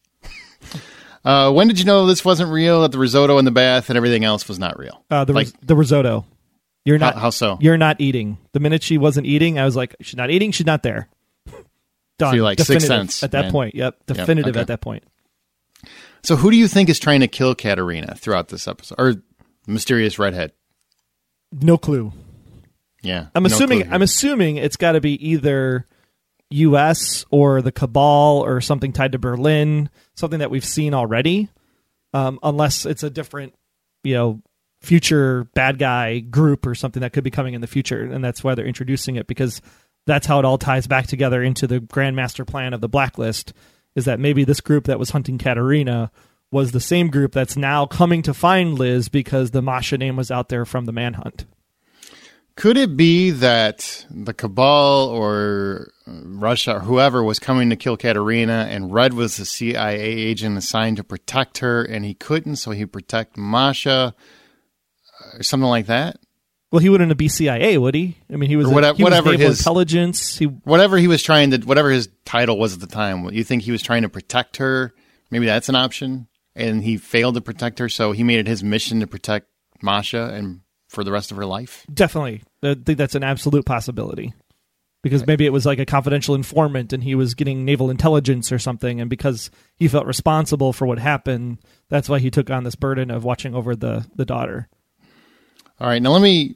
When did you know this wasn't real, that the risotto in the bath and everything else was not real? The risotto. You're not. How so? You're not eating. The minute she wasn't eating, I was like, she's not eating, she's not there. Done. So you're like definitive 6 cents. At that point. Yep. Definitive okay. At that point. So who do you think is trying to kill Katarina throughout this episode? Or mysterious redhead? No clue. Yeah. I'm assuming it's got to be either U.S. or the Cabal or something tied to Berlin, something that we've seen already, unless it's a different, future bad guy group or something that could be coming in the future, and that's why they're introducing it, because that's how it all ties back together into the grand master plan of the Blacklist, is that maybe this group that was hunting Katerina was the same group that's now coming to find Liz because the Masha name was out there from the manhunt. Could it be that the Cabal or Russia or whoever was coming to kill Katerina, and Red was the CIA agent assigned to protect her, and he couldn't, so he'd protect Masha, or something like that? Well, he wouldn't be CIA, would he? I mean, he was whatever naval his intelligence. Whatever he was trying to, whatever his title was at the time. You think he was trying to protect her? Maybe that's an option, and he failed to protect her, so he made it his mission to protect Masha and for the rest of her life. Definitely, I think that's an absolute possibility. Because maybe it was like a confidential informant and he was getting naval intelligence or something, and because he felt responsible for what happened, that's why he took on this burden of watching over the daughter. All right, now let me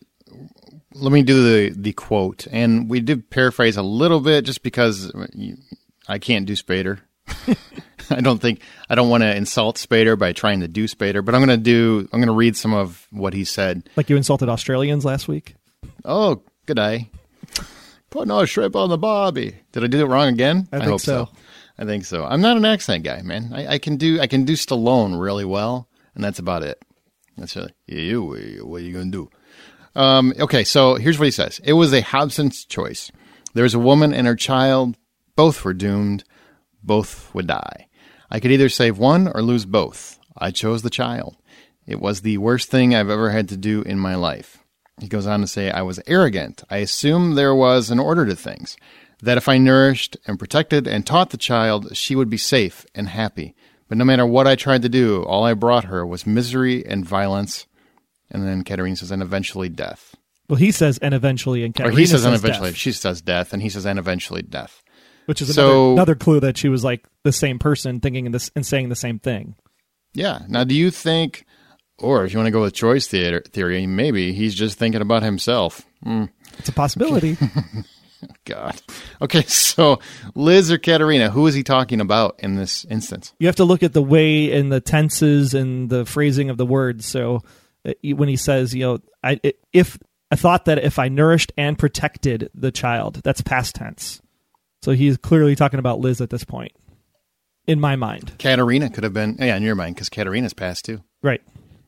do the quote, and we did paraphrase a little bit just because I can't do Spader. I don't want to insult Spader by trying to do Spader, but I'm going to read some of what he said. Like you insulted Australians last week? Oh, good day. Put no shrimp on the bobby. Did I do it wrong again? I hope so. I think so. I'm not an accent guy, man. I can do Stallone really well, and that's about it. That's really, what are you going to do? Okay, so here's what he says. It was a Hobson's choice. There was a woman and her child. Both were doomed. Both would die. I could either save one or lose both. I chose the child. It was the worst thing I've ever had to do in my life. He goes on to say, I was arrogant. I assumed there was an order to things, that if I nourished and protected and taught the child, she would be safe and happy. But no matter what I tried to do, all I brought her was misery and violence. And then Katerina says, and eventually death. Well, he says, and eventually, and Katerina he says, and says eventually. death. She says death, and he says, and eventually death. Which is another clue that she was like the same person thinking this and saying the same thing. Yeah. Now, do you think... Or if you want to go with choice theory, maybe he's just thinking about himself. It's a possibility. God. Okay, so Liz or Katerina, who is he talking about in this instance? You have to look at the way and the tenses and the phrasing of the words. So when he says, I thought that if I nourished and protected the child, that's past tense. So he's clearly talking about Liz at this point, in my mind. Katerina could have been, in your mind, because Katerina's past too. Right.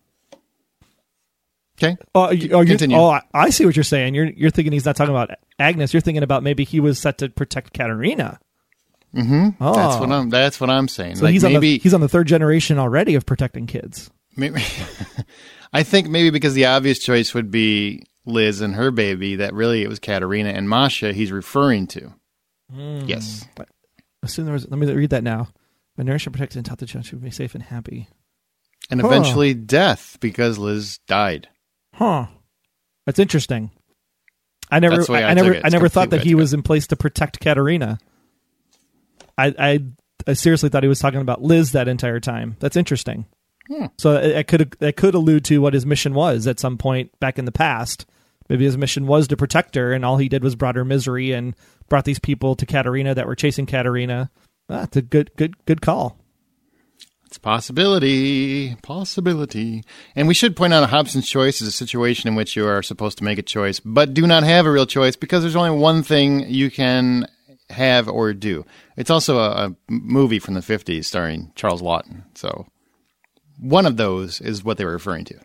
Okay. Continue. I see what you're saying. You're thinking he's not talking about Agnes. You're thinking about maybe he was set to protect Katerina. Mm-hmm. Oh. That's what I'm saying. So like he's on the third generation already of protecting kids. Maybe, I think maybe because the obvious choice would be Liz and her baby, that really it was Katerina and Masha he's referring to. Yes. Let me read that now. My nourishment protected and taught the child should be safe and happy. And eventually death because Liz died. Huh. That's interesting. I never thought that he was in place to protect Katerina. I seriously thought he was talking about Liz that entire time. That's interesting. So it could allude to what his mission was at some point back in the past. Maybe his mission was to protect her, and all he did was brought her misery and brought these people to Katerina that were chasing Katerina. That's a good call. It's a possibility. And we should point out a Hobson's choice is a situation in which you are supposed to make a choice, but do not have a real choice because there's only one thing you can have or do. It's also a movie from the 50s starring Charles Laughton. So one of those is what they were referring to.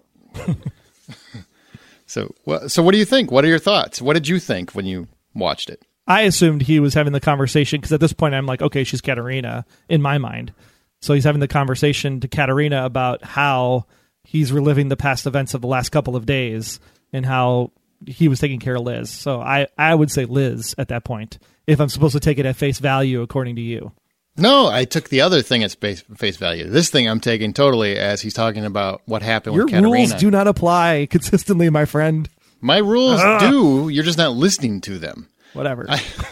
So what do you think? What are your thoughts? What did you think when you watched it? I assumed he was having the conversation because at this point I'm like, okay, she's Katerina in my mind. So he's having the conversation to Katerina about how he's reliving the past events of the last couple of days and how he was taking care of Liz. So I would say Liz at that point, if I'm supposed to take it at face value according to you. No, I took the other thing at face value. This thing I'm taking totally as he's talking about what happened with Katerina. Your rules do not apply consistently, my friend. My rules do. You're just not listening to them. Whatever.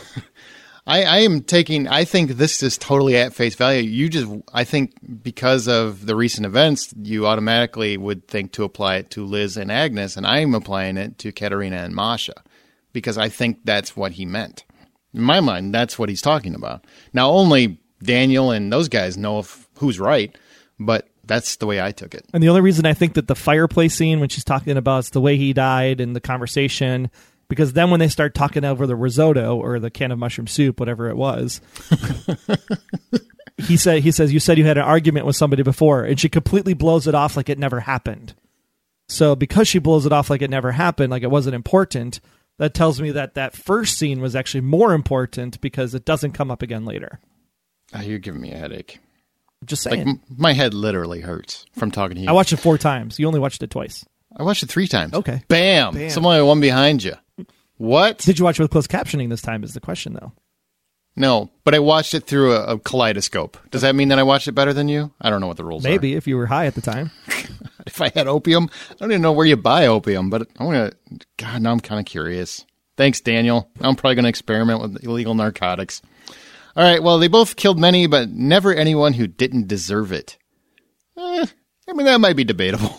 I think this is totally at face value. I think because of the recent events, you automatically would think to apply it to Liz and Agnes, and I'm applying it to Katerina and Masha because I think that's what he meant. In my mind, that's what he's talking about. Now, only Daniel and those guys know who's right, but That's the way I took it. And the only reason I think that the fireplace scene, when she's talking about it's the way he died and the conversation, because then when they start talking over the risotto or the can of mushroom soup, whatever it was, he says, you said you had an argument with somebody before, and she completely blows it off like it never happened. So because she blows it off like it never happened, like it wasn't important, that tells me that that first scene was actually more important because it doesn't come up again later. Oh, you're giving me a headache. Just saying. Like, my head literally hurts from talking to you. I watched it 4 times. You only watched it twice. I watched it 3 times. Okay. Bam. Someone one behind you. What? Did you watch it with closed captioning this time is the question, though. No, but I watched it through a kaleidoscope. Does that mean that I watched it better than you? I don't know what the rules are. Maybe, if you were high at the time. If I had opium, I don't even know where you buy opium, but God, now I'm kind of curious. Thanks, Daniel. I'm probably going to experiment with illegal narcotics. All right, well, they both killed many, but never anyone who didn't deserve it. I mean, that might be debatable.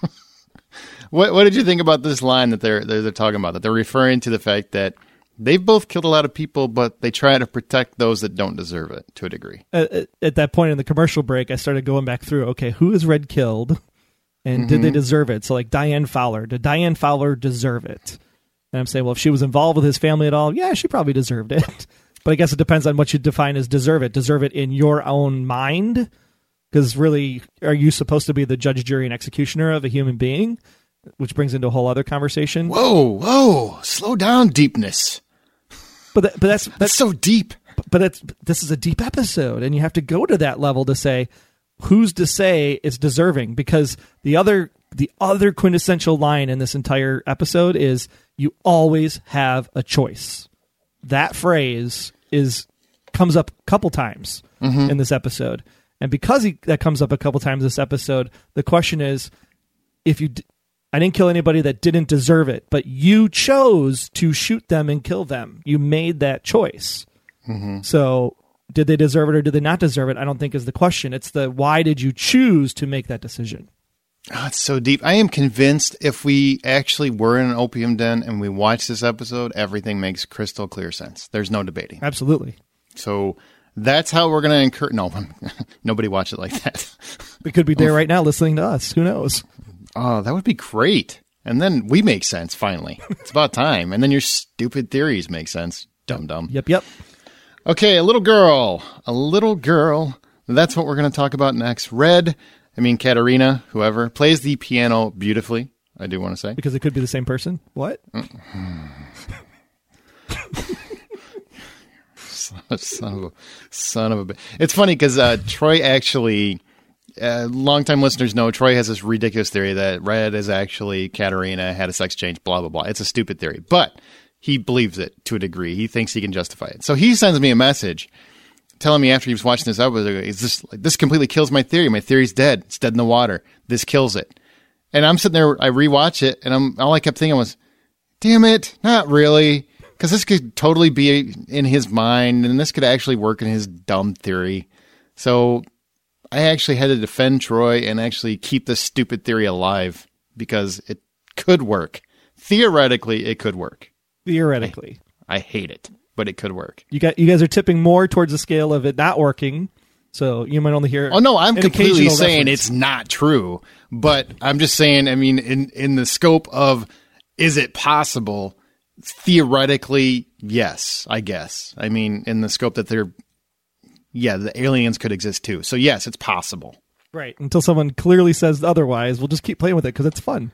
What did you think about this line that they're talking about? That they're referring to the fact that they've both killed a lot of people, but they try to protect those that don't deserve it to a degree. At that point in the commercial break, I started going back through, okay, who is Red killed? And did they deserve it? So like Diane Fowler. Did Diane Fowler deserve it? And I'm saying, well, if she was involved with his family at all, yeah, she probably deserved it. But I guess it depends on what you define as deserve it. Deserve it in your own mind? Because really, are you supposed to be the judge, jury, and executioner of a human being? Which brings into a whole other conversation. Whoa, slow down, deepness. But that's so deep. But this is a deep episode, and you have to go to that level to say who's to say it's deserving. Because the other quintessential line in this entire episode is you always have a choice. That phrase comes up a couple times in this episode, and because that comes up a couple times this episode, the question is I didn't kill anybody that didn't deserve it, but you chose to shoot them and kill them. You made that choice. So did they deserve it or did they not deserve it? I don't think is the question. It's the why did you choose to make that decision? Oh, it's so deep. I am convinced if we actually were in an opium den and we watch this episode, everything makes crystal clear sense. There's no debating. Absolutely. So that's how we're going to encourage. No, nobody watch it like that. We could be there right now listening to us. Who knows? Oh, that would be great. And then we make sense, finally. It's about time. And then your stupid theories make sense. Dumb. Yep. Okay, a little girl. That's what we're going to talk about next. Katarina, whoever, plays the piano beautifully, I do want to say. Because it could be the same person? What? Son of a bitch. It's funny because Troy actually... longtime listeners know Troy has this ridiculous theory that Red is actually Katarina, had a sex change, blah, blah, blah. It's a stupid theory, but he believes it to a degree. He thinks he can justify it. So he sends me a message telling me after he was watching this episode, this completely kills my theory. My theory's dead. It's dead in the water. This kills it. And I'm sitting there, I rewatch it, and all I kept thinking was, damn it, not really. Because this could totally be in his mind, and this could actually work in his dumb theory. So I actually had to defend Troy and actually keep this stupid theory alive because it could work. Theoretically, it could work. Theoretically. I hate it, but it could work. You guys are tipping more towards the scale of it not working, so you might only hear... Oh, no, I'm completely saying reference. It's not true, but I'm just saying, I mean, in the scope of is it possible, theoretically, yes, I guess. I mean, in the scope that the aliens could exist too. So yes, it's possible. Right. Until someone clearly says otherwise, we'll just keep playing with it because it's fun.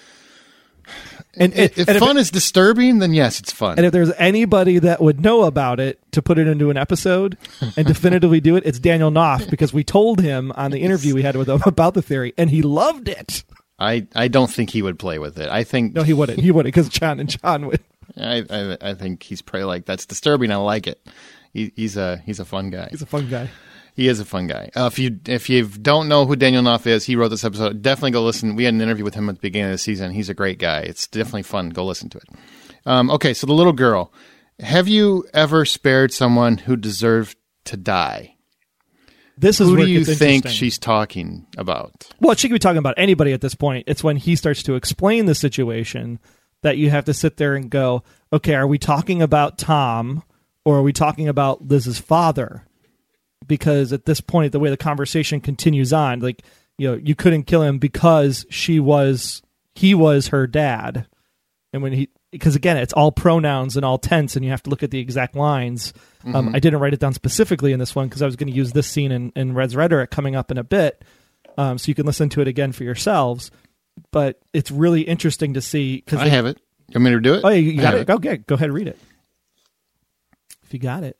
If fun is disturbing, then yes, it's fun. And if there's anybody that would know about it to put it into an episode and definitively do it, it's Daniel Knopf, because we told him on the interview we had with him about the theory, and he loved it. I don't think he would play with it. I think no, he wouldn't. He wouldn't, because John would. I think he's probably like, that's disturbing. I like it. He's a fun guy. He's a fun guy. He is a fun guy. If you don't know who Daniel Knopf is, he wrote this episode. Definitely go listen. We had an interview with him at the beginning of the season. He's a great guy. It's definitely fun. Go listen to it. Okay, so the little girl. Have you ever spared someone who deserved to die? This is who where do you it gets think interesting. she's talking about? Well, she could be talking about anybody at this point. It's when he starts to explain the situation that you have to sit there and go, okay, are we talking about Tom or are we talking about Liz's father? Because at this point, the way the conversation continues on, like, you couldn't kill him because he was her dad. And because again, it's all pronouns and all tense, and you have to look at the exact lines. I didn't write it down specifically in this one because I was going to use this scene in Red's Rhetoric coming up in a bit, so you can listen to it again for yourselves. But it's really interesting to see. I have it. You want me to do it? Oh, you got it? Okay, go ahead and read it. If you got it.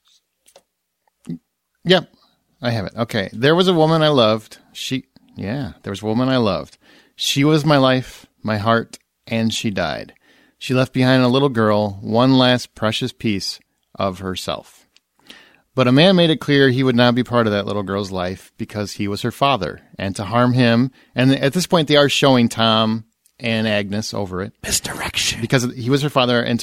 Yep, I have it. Okay. There was a woman I loved. There was a woman I loved. She was my life, my heart, and she died. She left behind a little girl, one last precious piece of herself. But a man made it clear he would not be part of that little girl's life because he was her father, and to harm him, and at this point they are showing Tom and Agnes over it. Misdirection. Because he was her father, and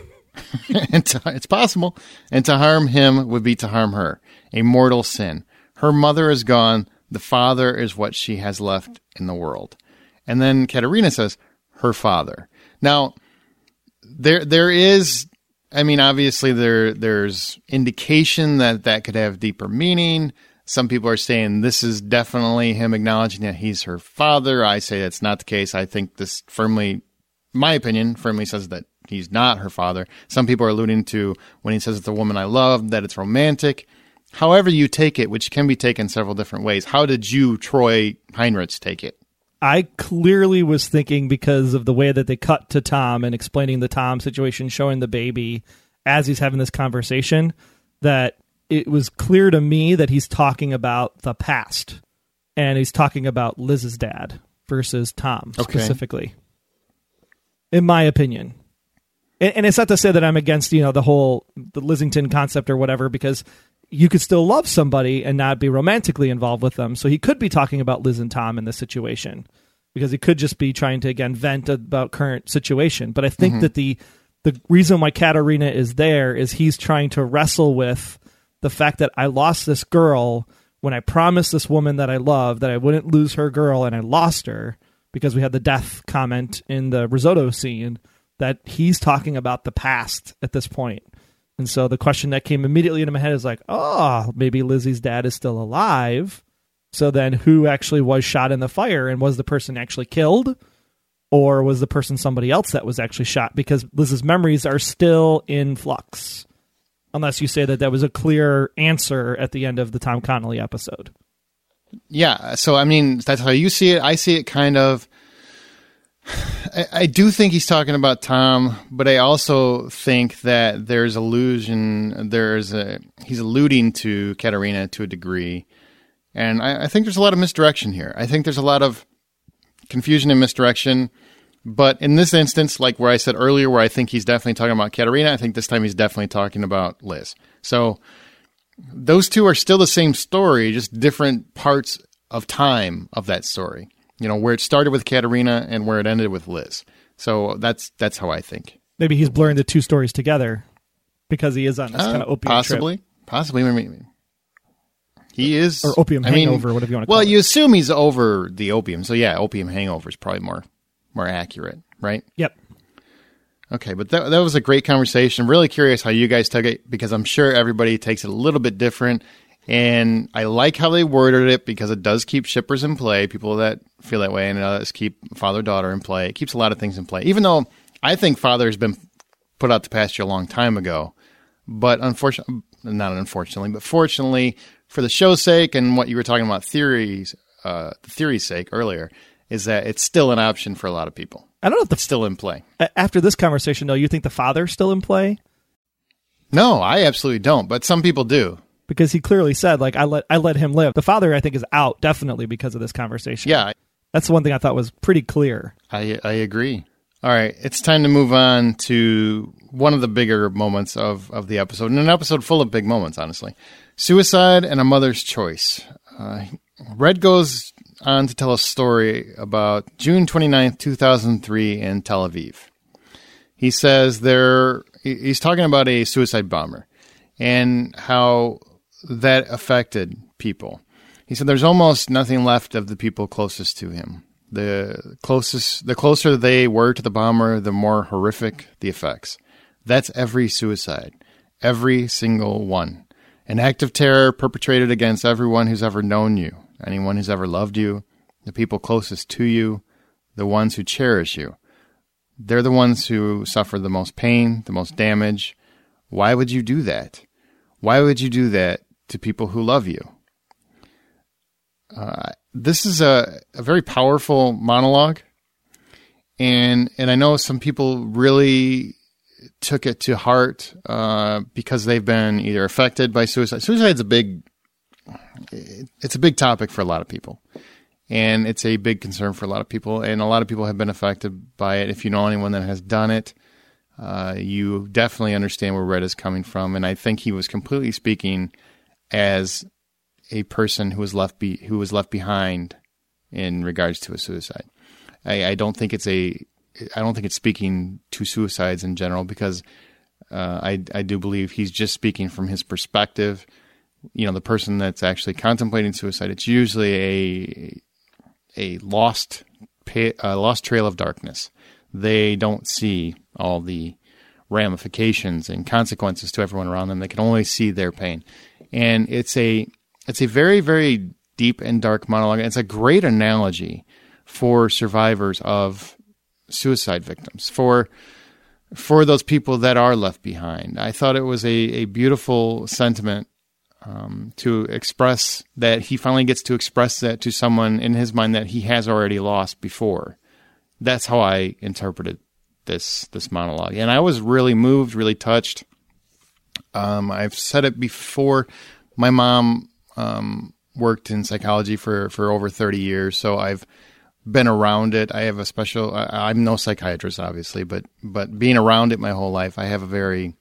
it's possible, and to harm him would be to harm her, a mortal sin. Her mother is gone, the father is what she has left in the world. And then Katerina says, her father. Now, there is, I mean, obviously there's indication that could have deeper meaning. Some people are saying this is definitely him acknowledging that he's her father. I say that's not the case. I think this my opinion, firmly says that he's not her father. Some people are alluding to when he says it's a woman I love, that it's romantic. However you take it, which can be taken several different ways. How did you, Troy Heinrichs, take it? I clearly was thinking, because of the way that they cut to Tom and explaining the Tom situation, showing the baby as he's having this conversation, that it was clear to me that he's talking about the past, and he's talking about Liz's dad versus Tom specifically, in my opinion. And it's not to say that I'm against, the Lizington concept or whatever, because you could still love somebody and not be romantically involved with them. So he could be talking about Liz and Tom in this situation, because he could just be trying to, again, vent about current situation. But I think that the reason why Katerina is there is he's trying to wrestle with the fact that I lost this girl when I promised this woman that I loved that I wouldn't lose her girl, and I lost her because we had the death comment in the risotto scene, that he's talking about the past at this point. And so the question that came immediately into my head is like, oh, maybe Lizzie's dad is still alive. So then who actually was shot in the fire? And was the person actually killed? Or was the person somebody else that was actually shot? Because Liz's memories are still in flux. Unless you say that was a clear answer at the end of the Tom Connolly episode. Yeah, so I mean, that's how you see it. I see it kind of... I do think he's talking about Tom, but I also think that there's allusion. He's alluding to Katerina to a degree, and I think there's a lot of misdirection here. I think there's a lot of confusion and misdirection. But in this instance, like where I said earlier, where I think he's definitely talking about Katerina, I think this time he's definitely talking about Liz. So those two are still the same story, just different parts of time of that story. Where it started with Katerina and where it ended with Liz. So that's how I think. Maybe he's blurring the two stories together because he is on this kind of opium trip. Possibly. He is. Or opium hangover, whatever you want to call it. Well, you assume he's over the opium. So yeah, opium hangover is probably more accurate, right? Yep. Okay, but that was a great conversation. Really curious how you guys took it, because I'm sure everybody takes it a little bit different. And I like how they worded it, because it does keep shippers in play, people that feel that way, and it does keep father-daughter in play. It keeps a lot of things in play, even though I think father has been put out to pasture a long time ago. But fortunately, for the show's sake and what you were talking about the theory's sake earlier, is that it's still an option for a lot of people. I don't know if it's still in play. After this conversation, though, you think the father's still in play? No, I absolutely don't, but some people do. Because he clearly said, like, I let him live. The father, I think, is out, definitely, because of this conversation. Yeah. That's the one thing I thought was pretty clear. I agree. All right, it's time to move on to one of the bigger moments of the episode, and an episode full of big moments, honestly. Suicide and a mother's choice. Red goes on to tell a story about June 29th, 2003 in Tel Aviv. He says he's talking about a suicide bomber and how that affected people. He said there's almost nothing left of the people closest to him. The closer they were to the bomber, the more horrific the effects. That's every suicide. Every single one. An act of terror perpetrated against everyone who's ever known you. anyone who's ever loved you, the people closest to you, the ones who cherish you. They're the ones who suffer the most pain, the most damage. Why would you do that? Why would you do that to people who love you? This is a very powerful monologue, and I know some people really took it to heart because they've been either affected by suicide. Suicide's it's a big topic for a lot of people, and it's a big concern for a lot of people, and a lot of people have been affected by it. If you know anyone that has done it, you definitely understand where Red is coming from, and I think he was completely speaking as a person who was left behind in regards to a suicide. I don't think it's speaking to suicides in general, because I do believe he's just speaking from his perspective. You know, the person that's actually contemplating suicide, it's usually a lost trail of darkness. They don't see all the ramifications and consequences to everyone around them. They can only see their pain, and it's a very, very deep and dark monologue. And it's a great analogy for survivors of suicide victims, for those people that are left behind. I thought it was a beautiful sentiment to express that. He finally gets to express that to someone in his mind that he has already lost before. That's how I interpreted this monologue. And I was really moved, really touched. I've said it before. My mom worked in psychology for over 30 years, so I've been around it. I have a special, I'm no psychiatrist, obviously, but being around it my whole life, I have a very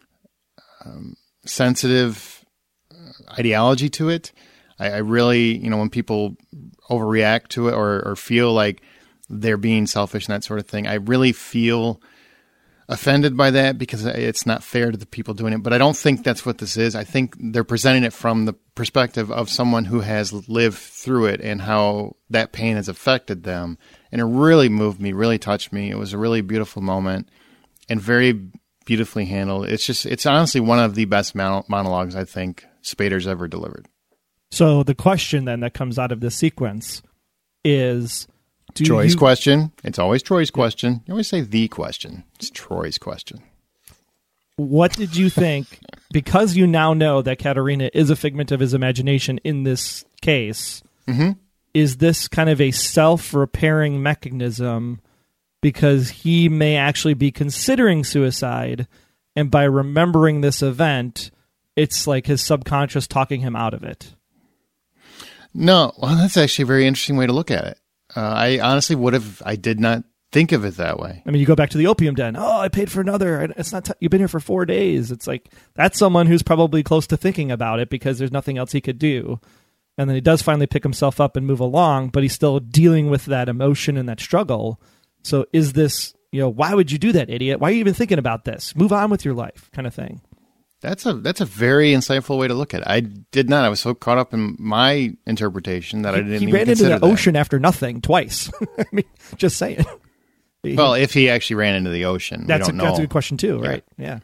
sensitive ideology to it. I really, when people overreact to it or feel like they're being selfish and that sort of thing, I really feel offended by that, because it's not fair to the people doing it. But I don't think that's what this is. I think they're presenting it from the perspective of someone who has lived through it and how that pain has affected them. And it really moved me, really touched me. It was a really beautiful moment and very beautifully handled. It's honestly one of the best monologues I think Spader's ever delivered. So the question then that comes out of this sequence is... Troy's question. It's always Troy's question. You always say the question. It's Troy's question. What did you think? Because you now know that Katerina is a figment of his imagination in this case, is this kind of a self-repairing mechanism because he may actually be considering suicide, and by remembering this event, it's like his subconscious talking him out of it? No. Well, that's actually a very interesting way to look at it. I honestly I did not think of it that way. I mean, you go back to the opium den. Oh, I paid for another. It's not, you've been here for 4 days. It's like, that's someone who's probably close to thinking about it because there's nothing else he could do. And then he does finally pick himself up and move along, but he's still dealing with that emotion and that struggle. So is this, why would you do that, idiot? Why are you even thinking about this? Move on with your life, kind of thing. That's a very insightful way to look at it. I did not. I was so caught up in my interpretation that I didn't even consider that. He ran into the ocean after nothing twice. I mean, just saying. Well, if he actually ran into the ocean, we don't know. That's a good question too, right? Yeah.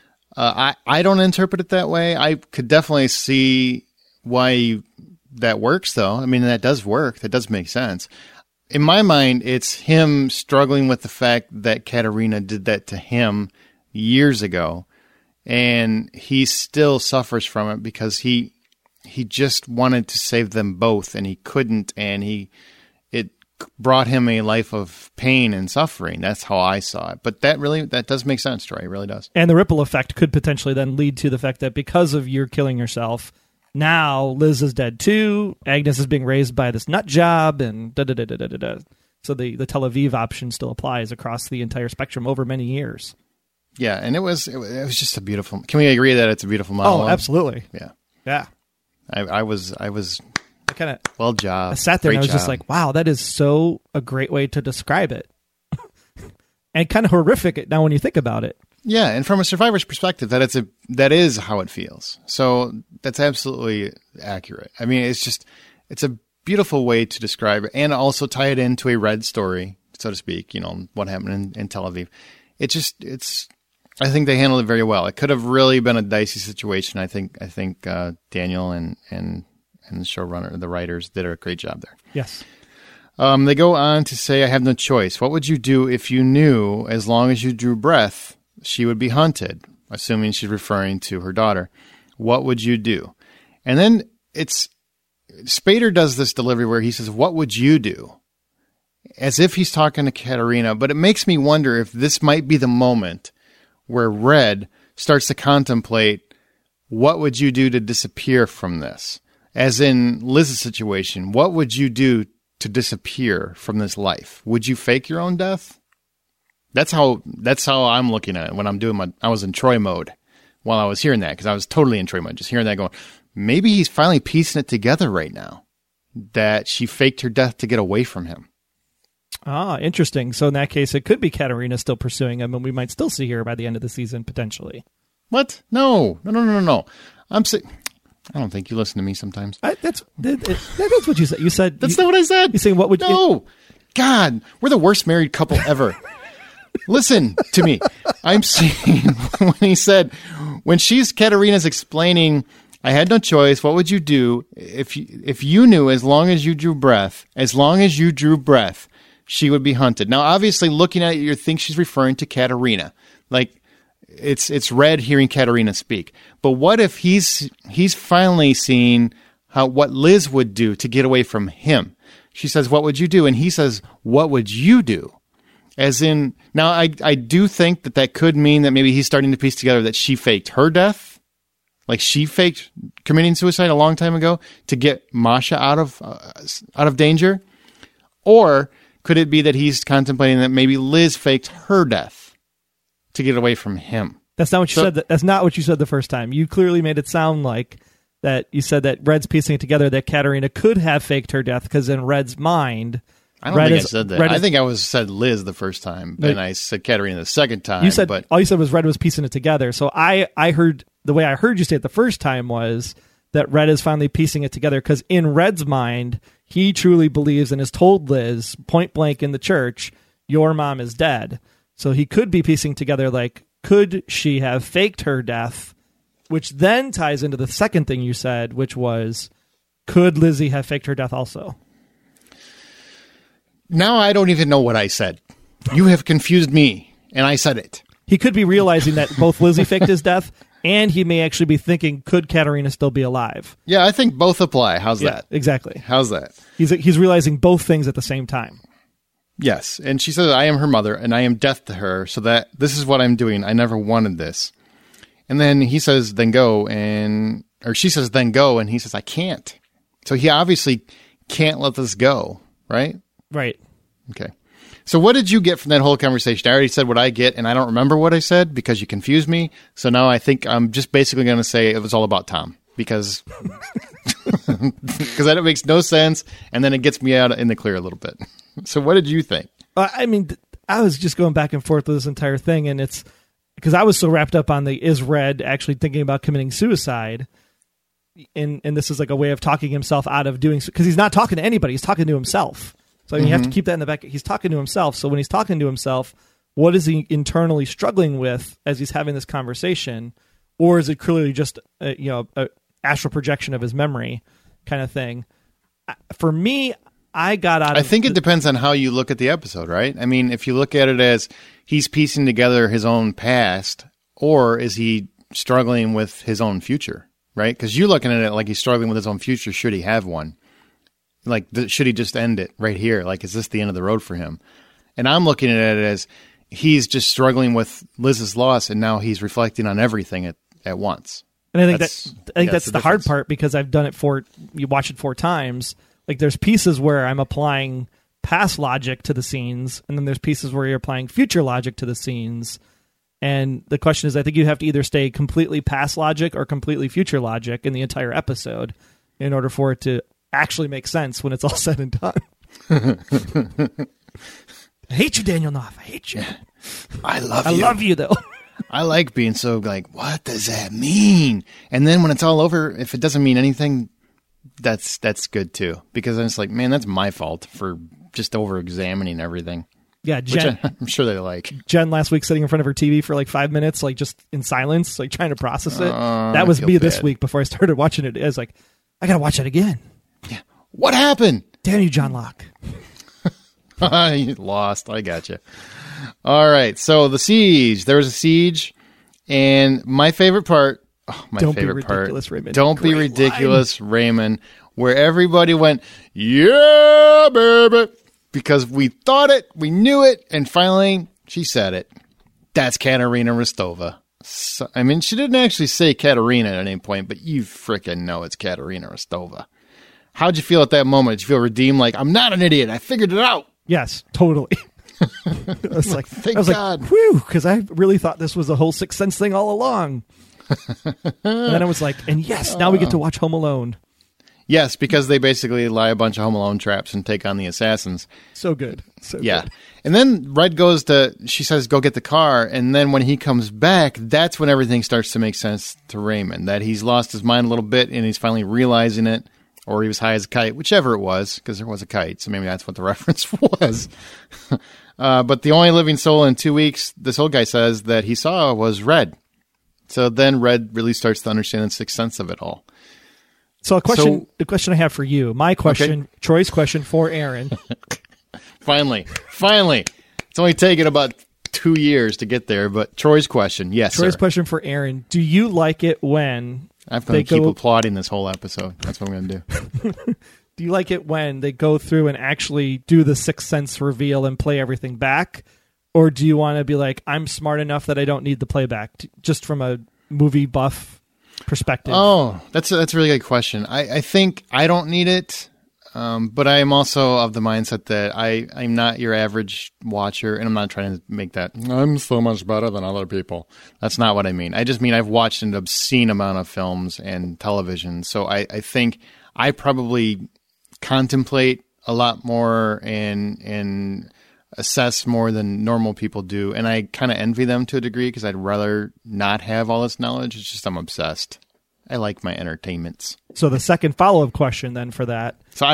I don't interpret it that way. I could definitely see why that works, though. I mean, that does work. That does make sense. In my mind, it's him struggling with the fact that Katerina did that to him years ago. And he still suffers from it because he just wanted to save them both, and he couldn't, and it brought him a life of pain and suffering. That's how I saw it. But that does make sense, Troy. It really does. And the ripple effect could potentially then lead to the fact that because of your killing yourself, now Liz is dead too. Agnes is being raised by this nut job, and da-da-da-da-da-da. So the Tel Aviv option still applies across the entire spectrum over many years. Yeah, and it was just a beautiful. Can we agree that it's a beautiful monologue? Oh, absolutely. Yeah. I was kind of well job. I sat there and I was just like, wow, that is so a great way to describe it, and kind of horrific now when you think about it. Yeah, and from a survivor's perspective, that is how it feels. So that's absolutely accurate. I mean, it's a beautiful way to describe it, and also tie it into a Red story, so to speak. What happened in Tel Aviv. I think they handled it very well. It could have really been a dicey situation. I think Daniel and and the showrunner, the writers did a great job there. Yes. They go on to say, I have no choice. What would you do if you knew as long as you drew breath, she would be hunted? Assuming she's referring to her daughter. What would you do? And then Spader does this delivery where he says, what would you do? As if he's talking to Katerina, but it makes me wonder if this might be the moment where Red starts to contemplate, what would you do to disappear from this? As in Liz's situation, what would you do to disappear from this life? Would you fake your own death? That's how I'm looking at it when I'm doing I was in Troy mode while I was hearing that, because I was totally in Troy mode, just hearing that going, maybe he's finally piecing it together right now, that she faked her death to get away from him. Ah, interesting. So in that case, it could be Katerina still pursuing him, and we might still see her by the end of the season, potentially. What? No. I don't think you listen to me sometimes. That's what you said. You said... That's not what I said. You're saying, what would you... No. God, we're the worst married couple ever. Listen to me. I'm saying when he said, when Katerina's explaining, I had no choice, what would you do if you knew as long as you drew breath, she would be hunted. Now, obviously, looking at it, you think she's referring to Katerina. Like, it's Red hearing Katerina speak. But what if he's finally seen what Liz would do to get away from him? She says, what would you do? And he says, what would you do? As in, now I do think that could mean that maybe he's starting to piece together that she faked her death. Like she faked committing suicide a long time ago to get Masha out of danger. Or could it be that he's contemplating that maybe Liz faked her death to get away from him? That's not what you said. That's not what you said the first time. You clearly made it sound like that you said that Red's piecing it together that Katerina could have faked her death because in Red's mind... I don't think I said that. I think I said Liz the first time, and I said Katerina the second time. All you said was Red was piecing it together. So I heard, the way I heard you say it the first time was that Red is finally piecing it together because in Red's mind, he truly believes and has told Liz point blank in the church, your mom is dead. So he could be piecing together, like, could she have faked her death? Which then ties into the second thing you said, which was, could Lizzie have faked her death also? Now I don't even know what I said. You have confused me, and I said it. He could be realizing that both Lizzie faked his death, and he may actually be thinking, could Katerina still be alive? Yeah, I think both apply. How's that? Exactly. How's that? He's realizing both things at the same time. Yes, and she says, I am her mother, and I am death to her, so that this is what I'm doing. I never wanted this. And then he says, then go, or she says, then go, and he says, I can't. So he obviously can't let this go, right? Right. Okay. So what did you get from that whole conversation? I already said what I get, and I don't remember what I said because you confused me. So now I think I'm just basically going to say it was all about Tom because that makes no sense, and then it gets me out in the clear a little bit. So what did you think? I mean, I was just going back and forth with this entire thing, and it's because I was so wrapped up on is Red actually thinking about committing suicide, and this is like a way of talking himself out of doing, because he's not talking to anybody, he's talking to himself. So you have to keep that in the back. He's talking to himself. So when he's talking to himself, what is he internally struggling with as he's having this conversation? Or is it clearly just a astral projection of his memory kind of thing? For me, I think it depends on how you look at the episode, right? I mean, if you look at it as he's piecing together his own past, or is he struggling with his own future, right? Because you're looking at it like he's struggling with his own future, should he have one. Like, should he just end it right here? Like, is this the end of the road for him? And I'm looking at it as he's just struggling with Liz's loss, and now he's reflecting on everything at once. And I think that's the hard part, because I've done it you watch it 4 times. Like, there's pieces where I'm applying past logic to the scenes, and then there's pieces where you're applying future logic to the scenes. And the question is, I think you have to either stay completely past logic or completely future logic in the entire episode in order for it to actually make sense when it's all said and done. I hate you, Daniel Knopf. I hate you. I love you. I love you, though. I like being so like, what does that mean? And then when it's all over, if it doesn't mean anything, that's good too. Because then it's like, man, that's my fault for just over-examining everything. Yeah, Jen. Which I'm sure they like. Jen last week sitting in front of her TV for like 5 minutes, like just in silence, like trying to process it. That was me this week before I started watching it. I was like, I got to watch it again. Yeah. What happened? Damn you, John Locke. You lost. I got you. All right. So the siege. There was a siege, and my favorite part. Oh, my Don't favorite be ridiculous, part. Raymond. Don't be Great ridiculous, Raymond. Where everybody went, yeah, baby, because we thought it, we knew it, and finally she said it. That's Katerina Rostova. So, I mean, she didn't actually say Katerina at any point, but you freaking know it's Katerina Rostova. How'd you feel at that moment? Did you feel redeemed? Like, I'm not an idiot. I figured it out. Yes, totally. I was like, Thank God. like, whew, because I really thought this was a whole Sixth Sense thing all along. And then I was like, and yes, now we get to watch Home Alone. Yes, because they basically lie a bunch of Home Alone traps and take on the assassins. So good. So Yeah. good. And then Red she says, go get the car. And then when he comes back, that's when everything starts to make sense to Raymond, that he's lost his mind a little bit and he's finally realizing it, or he was high as a kite, whichever it was, because there was a kite. So maybe that's what the reference was. But the only living soul in 2 weeks, this old guy says, that he saw was Red. So then Red really starts to understand the sixth sense of it all. So the question I have for you, my question, Okay. Troy's question for Aaron. Finally. It's only taken about 2 years to get there, but Troy's question. Yes, Troy's sir. question for Aaron. Do you like it when I'm going to keep applauding this whole episode. That's what I'm going to do. do you like it when they go through and actually do the Sixth Sense reveal and play everything back? Or do you want to be like, I'm smart enough that I don't need the playback, just from a movie buff perspective? Oh, that's a really good question. I think I don't need it, but I am also of the mindset that I'm not your average watcher, and I'm not trying to make that, I'm so much better than other people. That's not what I mean. I just mean I've watched an obscene amount of films and television, so I think I probably contemplate a lot more and assess more than normal people do, and I kind of envy them to a degree because I'd rather not have all this knowledge. It's just I'm obsessed. I like my entertainments. So the second follow-up question then for that. So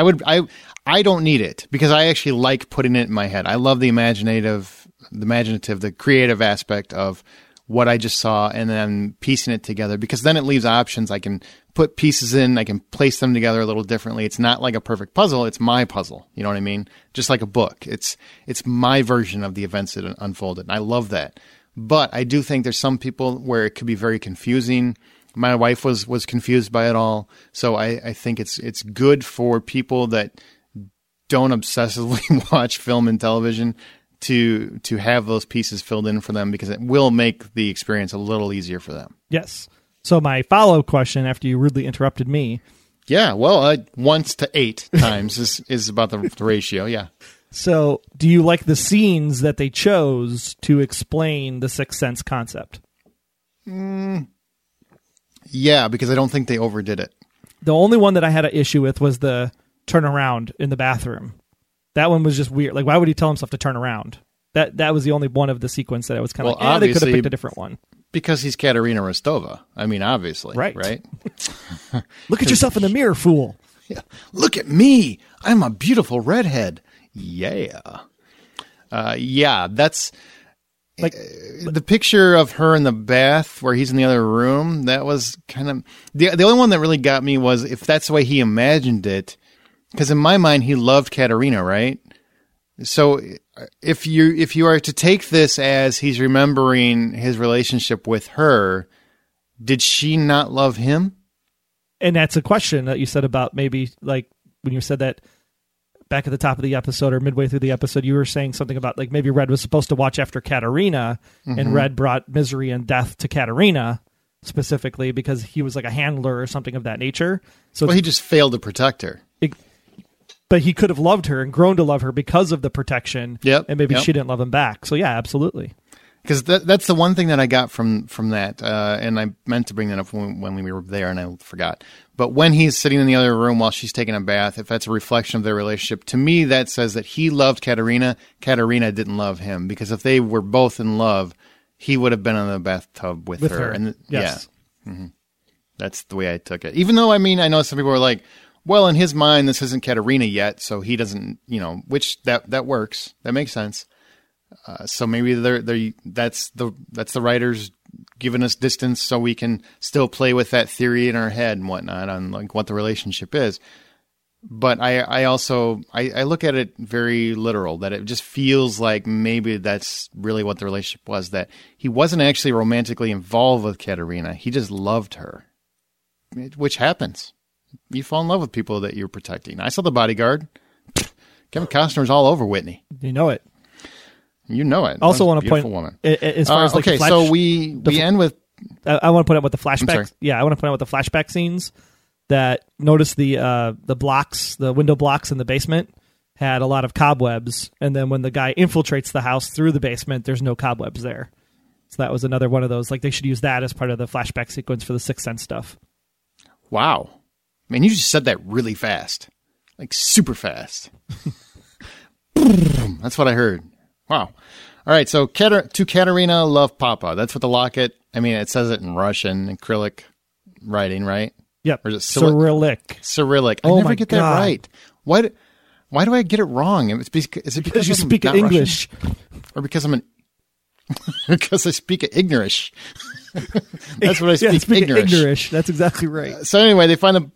I don't need it because I actually like putting it in my head. I love the imaginative, the creative aspect of what I just saw and then piecing it together, because then it leaves options. I can put pieces in, I can place them together a little differently. It's not like a perfect puzzle. It's my puzzle. You know what I mean? Just like a book. It's my version of the events that unfolded. And I love that. But I do think there's some people where it could be very confusing. My wife was confused by it all. So I think it's good for people that don't obsessively watch film and television to have those pieces filled in for them, because it will make the experience a little easier for them. Yes. So my follow-up question after you rudely interrupted me. Yeah, well, 1 to 8 times is about the ratio, yeah. So do you like the scenes that they chose to explain the Sixth Sense concept? Yeah, because I don't think they overdid it. The only one that I had an issue with was the turnaround in the bathroom. That one was just weird. Like, why would he tell himself to turn around? That was the only one of the sequence that I was kind of like, they could have picked a different one. Because he's Katerina Rostova. I mean, obviously. Right? Look at yourself in the mirror, fool. Yeah. Look at me. I'm a beautiful redhead. Yeah. Yeah, that's... Like the picture of her in the bath where he's in the other room, that was kind of... The only one that really got me was if that's the way he imagined it, because in my mind, he loved Katerina, right? So if you are to take this as he's remembering his relationship with her, did she not love him? And that's a question that you said about maybe like when you said that back at the top of the episode or midway through the episode, you were saying something about like maybe Red was supposed to watch after Katerina, and Red brought misery and death to Katerina specifically because he was like a handler or something of that nature. So he just failed to protect her. But he could have loved her and grown to love her because of the protection. Yep. And maybe she didn't love him back. So yeah, absolutely. Because that's the one thing that I got from that, and I meant to bring that up when we were there, and I forgot. But when he's sitting in the other room while she's taking a bath, if that's a reflection of their relationship, to me that says that he loved Katerina. Katerina didn't love him, because if they were both in love, he would have been in the bathtub with her. And yes. Yeah, that's the way I took it. Even though, I mean, I know some people are like, well, in his mind, this isn't Katerina yet, so he doesn't, which that works. That makes sense. So maybe that's the writers given us distance so we can still play with that theory in our head and whatnot on like what the relationship is. But I also look at it very literal, that it just feels like maybe that's really what the relationship was, that he wasn't actually romantically involved with Katerina. He just loved her, which happens. You fall in love with people that you're protecting. I saw The Bodyguard. Kevin Costner's all over Whitney. You know it. You know it. Also want to point, woman. As far as like okay, so we end with... I want to point out what the flashbacks... Yeah, I want to point out what the flashback scenes... that notice the blocks, the window blocks in the basement had a lot of cobwebs, and then when the guy infiltrates the house through the basement, there's no cobwebs there. So that was another one of those. Like they should use that as part of the flashback sequence for the Sixth Sense stuff. Wow, man, you just said that really fast, like super fast. That's what I heard. Wow. All right, so to Katerina, love Papa. That's what the locket. I mean, it says it in Russian, acrylic writing, right? Yep. Or is it Cyrillic? Cyrillic. I never get that right. Why do I get it wrong? Is it because you speak English, Russian? Or because because I speak Ignorish? That's what I speak. Ignorish. That's exactly right. So anyway, they find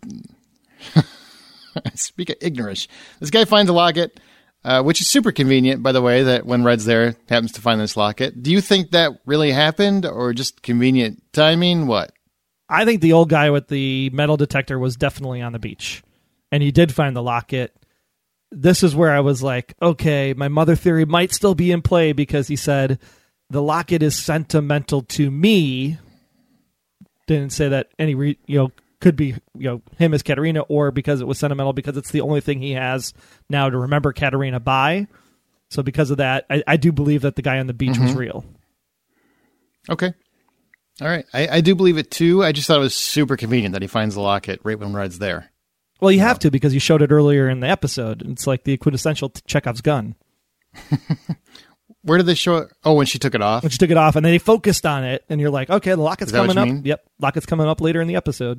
I speak Ignorish. This guy finds a locket, which is super convenient, by the way. That when Red's there, happens to find this locket. Do you think that really happened, or just convenient timing? What? I think the old guy with the metal detector was definitely on the beach, and he did find the locket. This is where I was like, okay, my mother theory might still be in play, because he said the locket is sentimental to me. Didn't say that could be him as Katerina, or because it was sentimental because it's the only thing he has now to remember Katerina by. So because of that, I do believe that the guy on the beach was real. Okay. All right. I do believe it, too. I just thought it was super convenient that he finds the locket right when Red's there. Well, you have to, because you showed it earlier in the episode. It's like the quintessential Chekhov's gun. Where did they show it? Oh, when she took it off? When she took it off, and then they focused on it, and you're like, okay, the locket's coming up. Mean? Yep, locket's coming up later in the episode.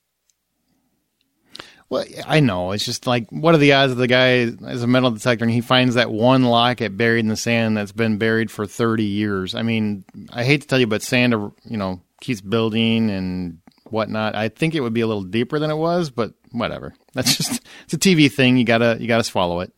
Well, I know. It's just like, what are the odds of the guy as a metal detector and he finds that one locket buried in the sand that's been buried for 30 years? I mean, I hate to tell you, but sand, keeps building and whatnot. I think it would be a little deeper than it was, but whatever. That's just, it's a TV thing. You gotta swallow it.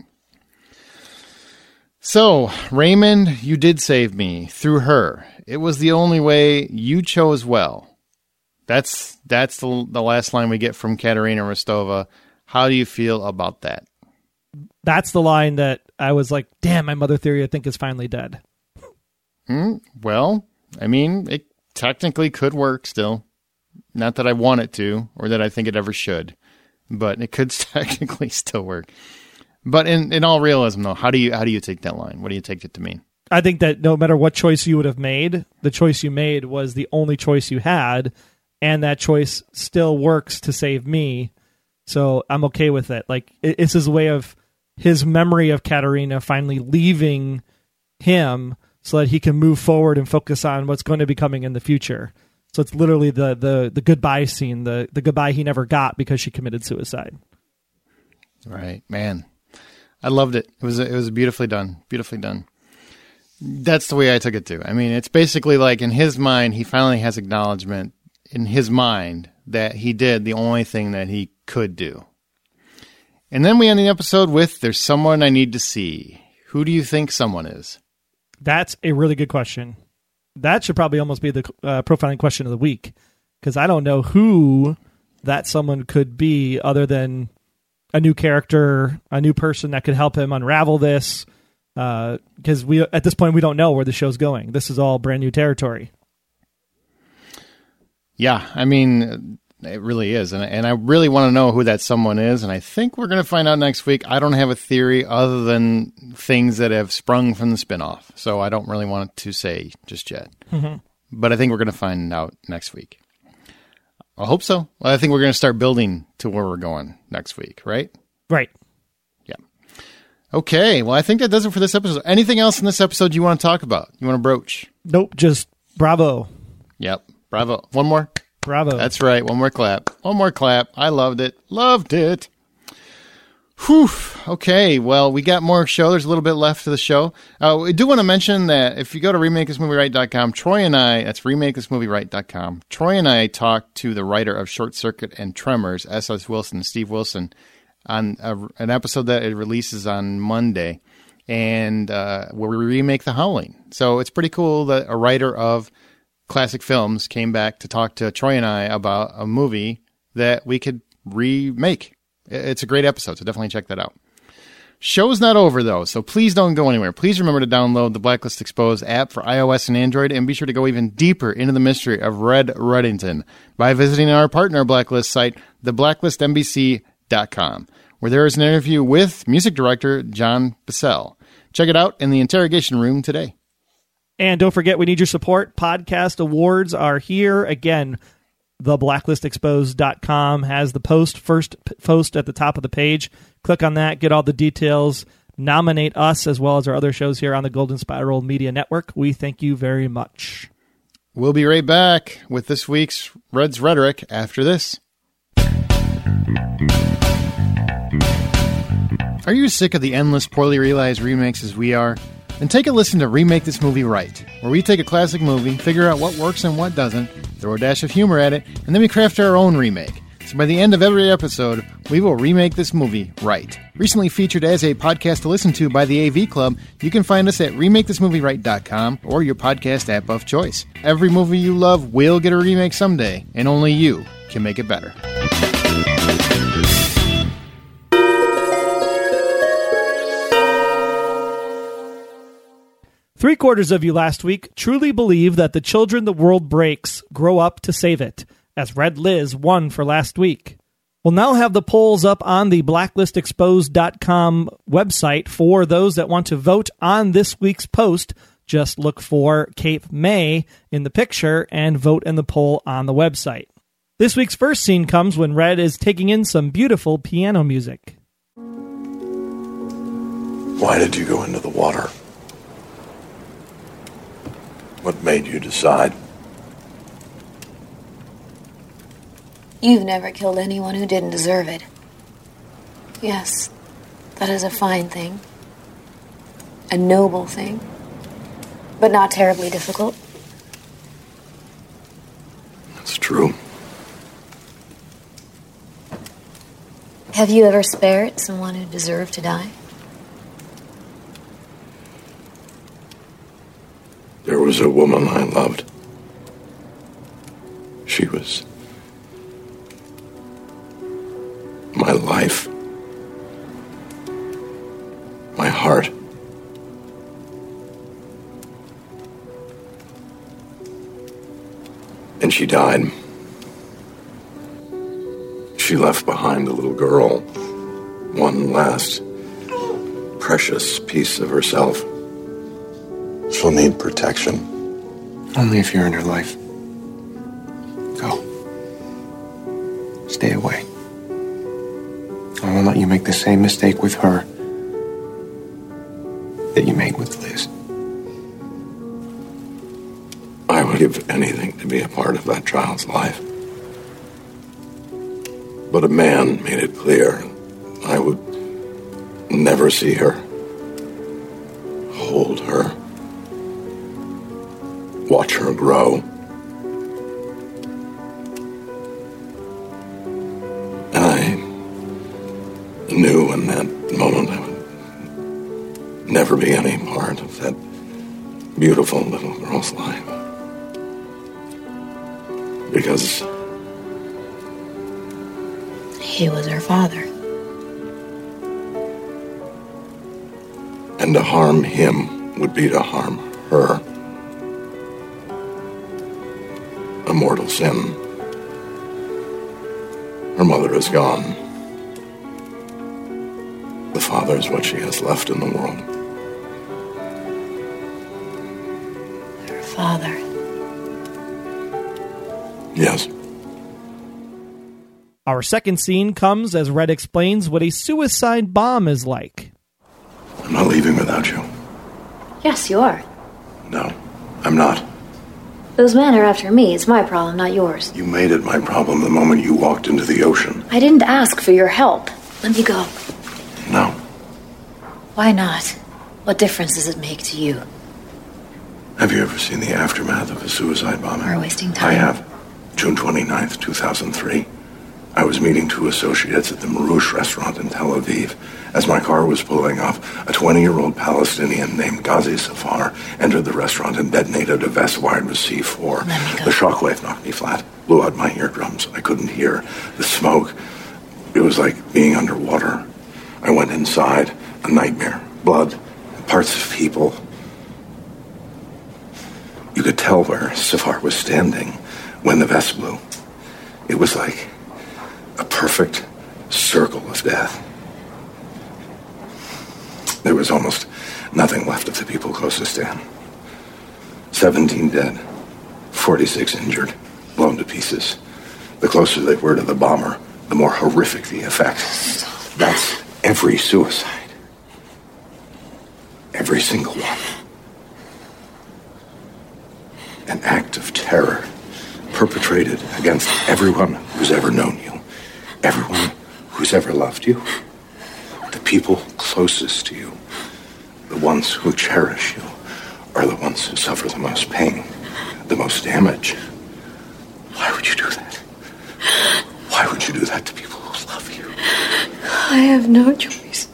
So, Raymond, you did save me through her. It was the only way. You chose well. That's the last line we get from Katerina Rostova. How do you feel about that? That's the line that I was like, damn, my mother theory I think is finally dead. Well, I mean, it technically could work still. Not that I want it to, or that I think it ever should, but it could technically still work. But in all realism, though, how do you take that line? What do you take it to mean? I think that no matter what choice you would have made, the choice you made was the only choice you had, and that choice still works to save me. So I'm okay with it. Like, it's his way of his memory of Katerina finally leaving him so that he can move forward and focus on what's going to be coming in the future. So it's literally the goodbye scene, the goodbye he never got because she committed suicide. Right, man. I loved it. It was beautifully done. Beautifully done. That's the way I took it too. I mean, it's basically like in his mind, he finally has acknowledgement in his mind that he did the only thing that he could do. And then we end the episode with, there's someone I need to see. Who do you think someone is? That's a really good question. That should probably almost be the profiling question of the week, because I don't know who that someone could be other than a new character, a new person that could help him unravel this. Because at this point, we don't know where the show's going. This is all brand new territory. Yeah, I mean, it really is. And I really want to know who that someone is. And I think we're going to find out next week. I don't have a theory other than things that have sprung from the spinoff. So I don't really want to say just yet. Mm-hmm. But I think we're going to find out next week. I hope so. Well, I think we're going to start building to where we're going next week, right? Right. Yeah. Okay. Well, I think that does it for this episode. Anything else in this episode you want to talk about? You want to broach? Nope. Just bravo. Yep. Bravo. One more. Bravo. That's right. One more clap. One more clap. I loved it. Loved it. Whew. Okay, well, we got more show. There's a little bit left of the show. We do want to mention that if you go to RemakeThisMovieRight.com, Troy and I, that's RemakeThisMovieRight.com, Troy and I talked to the writer of Short Circuit and Tremors, S.S. Wilson, Steve Wilson, on an episode that it releases on Monday, and where we remake The Howling. So it's pretty cool that a writer of classic films came back to talk to Troy and I about a movie that we could remake. It's a great episode, so definitely check that out. Show's not over, though, so please don't go anywhere. Please remember to download the Blacklist Exposed app for iOS and Android, and be sure to go even deeper into the mystery of Red Reddington by visiting our partner Blacklist site, theblacklistnbc.com, where there is an interview with music director John Bissell. Check it out in the interrogation room today. And don't forget, we need your support. Podcast awards are here. Again, theblacklistexposed.com has the first post at the top of the page. Click on that, get all the details, nominate us as well as our other shows here on the Golden Spiral Media Network. We thank you very much. We'll be right back with this week's Red's Rhetoric after this. Are you sick of the endless, poorly realized remakes as we are? Then take a listen to Remake This Movie Right, where we take a classic movie, figure out what works and what doesn't, throw a dash of humor at it, and then we craft our own remake. So by the end of every episode, we will remake this movie right. Recently featured as a podcast to listen to by the AV Club, you can find us at RemakeThisMovieRight.com or your podcast app of choice. Every movie you love will get a remake someday, and only you can make it better. Three-quarters of you last week truly believe that the children the world breaks grow up to save it, as Red Liz won for last week. We'll now have the polls up on the blacklistexposed.com website for those that want to vote on this week's post. Just look for Cape May in the picture and vote in the poll on the website. This week's first scene comes when Red is taking in some beautiful piano music. Why did you go into the water? What made you decide? You've never killed anyone who didn't deserve it. Yes, that is a fine thing. A noble thing. But not terribly difficult. That's true. Have you ever spared someone who deserved to die? There was a woman I loved. She was my life, my heart. And she died. She left behind a little girl, one last precious piece of herself. She'll need protection. Only if you're in her life. Go. Stay away. I won't let you make the same mistake with her that you made with Liz. I would give anything to be a part of that child's life. But a man made it clear I would never see her, hold her, watch her grow. And I knew in that moment I would never be any part of that beautiful little girl's life. Because he was her father. And to harm him would be to harm her. A mortal sin. Her mother is gone. The father is what she has left in the world. Her father. Yes. Our second scene comes as Red explains what a suicide bomb is like. I'm not leaving without you. Yes, you are. No, I'm not. Those men are after me. It's my problem, not yours. You made it my problem the moment you walked into the ocean. I didn't ask for your help. Let me go. No. Why not? What difference does it make to you? Have you ever seen the aftermath of a suicide bombing? We're wasting time. I have. June 29th, 2003. I was meeting two associates at the Marouche restaurant in Tel Aviv. As my car was pulling up, a 20-year-old Palestinian named Ghazi Safar entered the restaurant and detonated a vest wired with C4. The shockwave knocked me flat, blew out my eardrums. I couldn't hear. The smoke, it was like being underwater. I went inside, a nightmare, blood, parts of people. You could tell where Safar was standing when the vest blew. It was like a perfect circle of death. There was almost nothing left of the people closest to him. 17 dead, 46 injured, blown to pieces. The closer they were to the bomber, the more horrific the effect. That's every suicide. Every single one. An act of terror perpetrated against everyone who's ever known you. Everyone who's ever loved you. The people closest to you, the ones who cherish you, are the ones who suffer the most pain, the most damage. Why would you do that? Why would you do that to people who love you? I have no choice.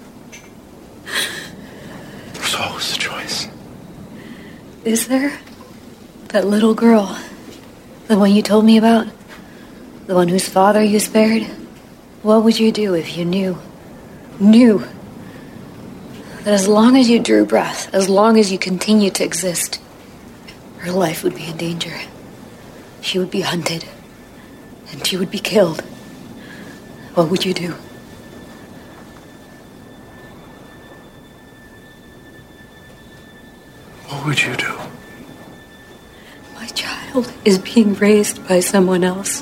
There's always a choice. Is there? That little girl, the one you told me about, the one whose father you spared, what would you do if you knew that as long as you drew breath, as long as you continued to exist, her life would be in danger. She would be hunted, and she would be killed. What would you do? What would you do? My child is being raised by someone else.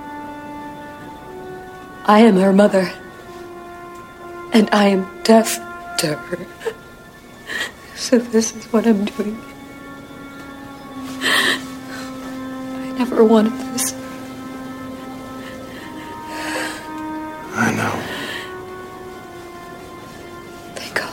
I am her mother, and I am deaf to her. So this is what I'm doing. I never wanted this. I know. They go.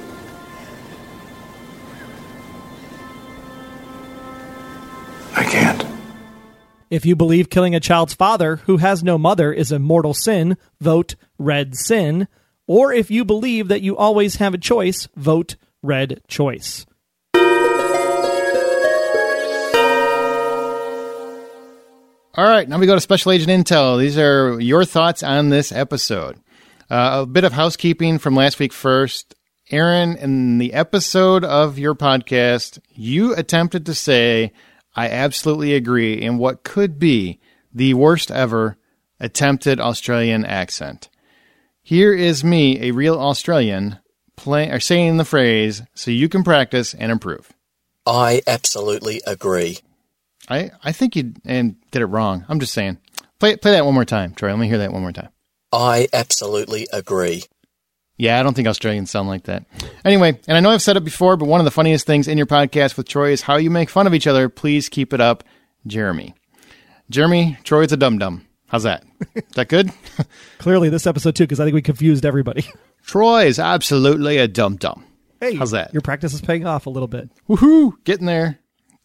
I can't. If you believe killing a child's father who has no mother is a mortal sin, vote red sin. Or if you believe that you always have a choice, vote red choice. All right, now we go to Special Agent Intel. These are your thoughts on this episode. A bit of housekeeping from last week first. Aaron, in the episode of your podcast, you attempted to say, I absolutely agree, in what could be the worst ever attempted Australian accent. Here is me, a real Australian, saying the phrase so you can practice and improve. I absolutely agree. I think you did it wrong. I'm just saying. Play that one more time, Troy. Let me hear that one more time. I absolutely agree. Yeah, I don't think Australians sound like that. Anyway, and I know I've said it before, but one of the funniest things in your podcast with Troy is how you make fun of each other. Please keep it up, Jeremy. Jeremy, Troy's a dum-dum. How's that? Is that good? Clearly this episode too, because I think we confused everybody. Troy is absolutely a dum-dum. Hey, how's that? Your practice is paying off a little bit. Woohoo! Getting there.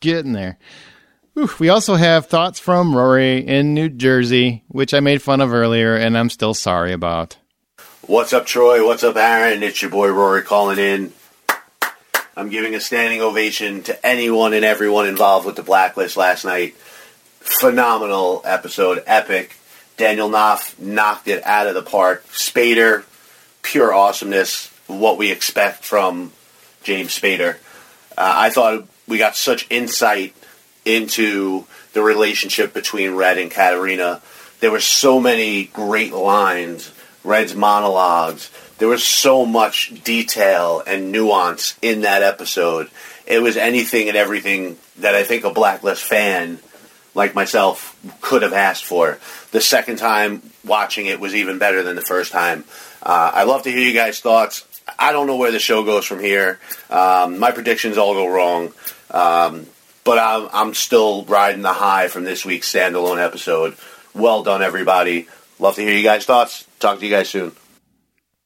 Whew. We also have thoughts from Rory in New Jersey, which I made fun of earlier, and I'm still sorry about. What's up, Troy? What's up, Aaron? It's your boy Rory calling in. I'm giving a standing ovation to anyone and everyone involved with the Blacklist last night. Phenomenal episode. Epic. Daniel Knopf knocked it out of the park. Spader, pure awesomeness. What we expect from James Spader. I thought we got such insight into the relationship between Red and Katerina. There were so many great lines. Red's monologues. There was so much detail and nuance in that episode. It was anything and everything that I think a Blacklist fan like myself could have asked for. The second time watching it was even better than the first time. I'd love to hear you guys' thoughts. I don't know where the show goes from here. My predictions all go wrong. But I'm still riding the high from this week's standalone episode. Well done, everybody. Love to hear you guys' thoughts. Talk to you guys soon.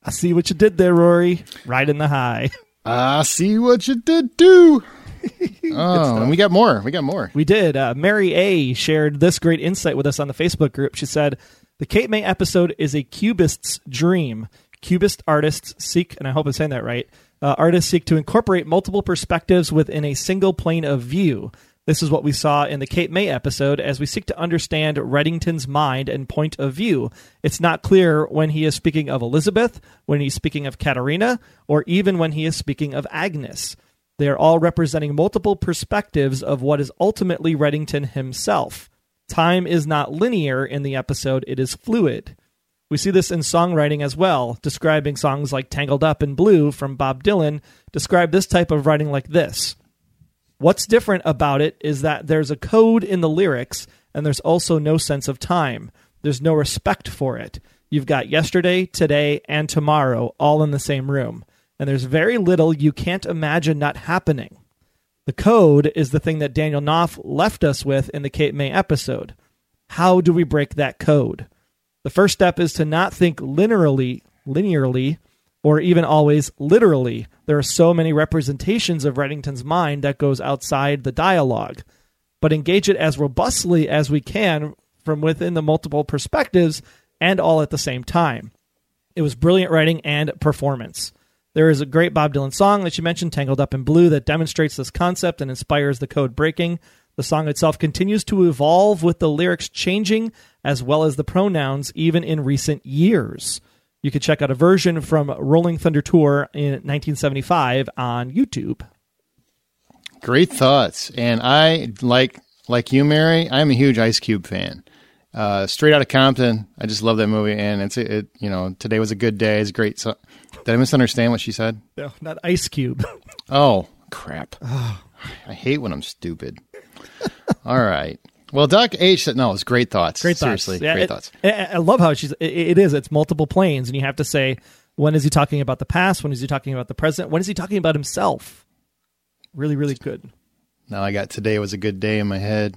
I see what you did there, Rory. Right in the high. I see what you did do. Oh, and we got more. We did. Mary A. shared this great insight with us on the Facebook group. She said, the Cape May episode is a cubist's dream. Cubist artists seek, and I hope I'm saying that right, artists seek to incorporate multiple perspectives within a single plane of view. This is what we saw in the Cape May episode as we seek to understand Reddington's mind and point of view. It's not clear when he is speaking of Elizabeth, when he's speaking of Katerina, or even when he is speaking of Agnes. They are all representing multiple perspectives of what is ultimately Reddington himself. Time is not linear in the episode, it is fluid. We see this in songwriting as well. Describing songs like Tangled Up in Blue from Bob Dylan describe this type of writing like this. What's different about it is that there's a code in the lyrics, and there's also no sense of time. There's no respect for it. You've got yesterday, today, and tomorrow all in the same room. And there's very little you can't imagine not happening. The code is the thing that Daniel Knopf left us with in the Cape May episode. How do we break that code? The first step is to not think linearly, or even always literally. There are so many representations of Reddington's mind that goes outside the dialogue, but engage it as robustly as we can from within the multiple perspectives and all at the same time. It was brilliant writing and performance. There is a great Bob Dylan song that you mentioned, Tangled Up in Blue, that demonstrates this concept and inspires the code breaking. The song itself continues to evolve with the lyrics changing as well as the pronouns even in recent years. You can check out a version from Rolling Thunder Tour in 1975 on YouTube. Great thoughts. And I, like you, Mary, I'm a huge Ice Cube fan. Straight Outta Compton, I just love that movie. And Today Was a Good Day. It's great. So, did I misunderstand what she said? No, not Ice Cube. Oh, crap. I hate when I'm stupid. All right. Well, Doc H said, no, it's great thoughts. Great thoughts. Seriously, yeah, great thoughts. I love how it's multiple planes, and you have to say, when is he talking about the past? When is he talking about the present? When is he talking about himself? Really, really good. Now I got Today Was a Good Day in my head.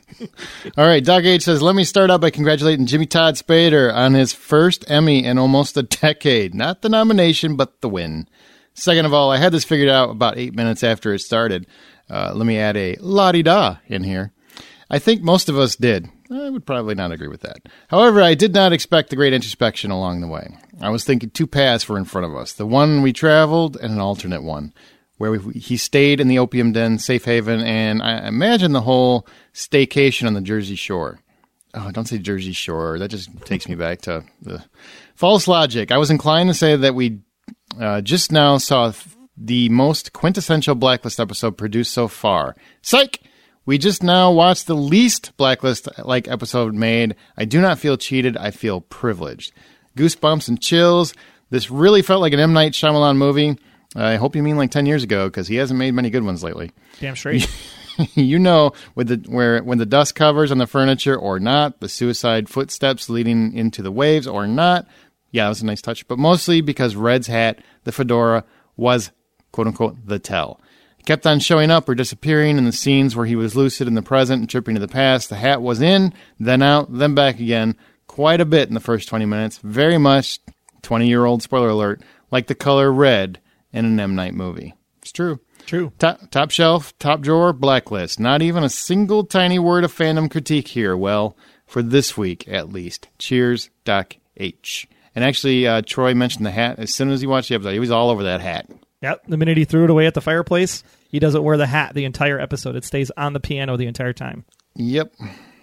All right, Doc H says, let me start out by congratulating Jimmy Todd Spader on his first Emmy in almost a decade. Not the nomination, but the win. Second of all, I had this figured out about 8 minutes after it started. Let me add a la-di-da in here. I think most of us did. I would probably not agree with that. However, I did not expect the great introspection along the way. I was thinking two paths were in front of us. The one we traveled and an alternate one, where he stayed in the opium den, safe haven, and I imagine the whole staycation on the Jersey Shore. Oh, don't say Jersey Shore. That just takes me back to the false logic. I was inclined to say that we just now saw the most quintessential Blacklist episode produced so far. Psych! We just now watched the least Blacklist-like episode made. I do not feel cheated. I feel privileged. Goosebumps and chills. This really felt like an M. Night Shyamalan movie. I hope you mean like 10 years ago, because he hasn't made many good ones lately. Damn straight. You know, when the dust covers on the furniture or not, the suicide footsteps leading into the waves or not. Yeah, that was a nice touch. But mostly because Red's hat, the fedora, was, quote-unquote, the tell. He kept on showing up or disappearing in the scenes where he was lucid in the present and tripping to the past. The hat was in, then out, then back again. Quite a bit in the first 20 minutes. Very much, 20-year-old spoiler alert, like the color red in an M. Night movie. It's true. True. Top shelf, top drawer, Blacklist. Not even a single tiny word of fandom critique here. Well, for this week, at least. Cheers, Doc H. And actually, Troy mentioned the hat. As soon as he watched the episode, he was all over that hat. Yep. The minute he threw it away at the fireplace, he doesn't wear the hat the entire episode. It stays on the piano the entire time. Yep.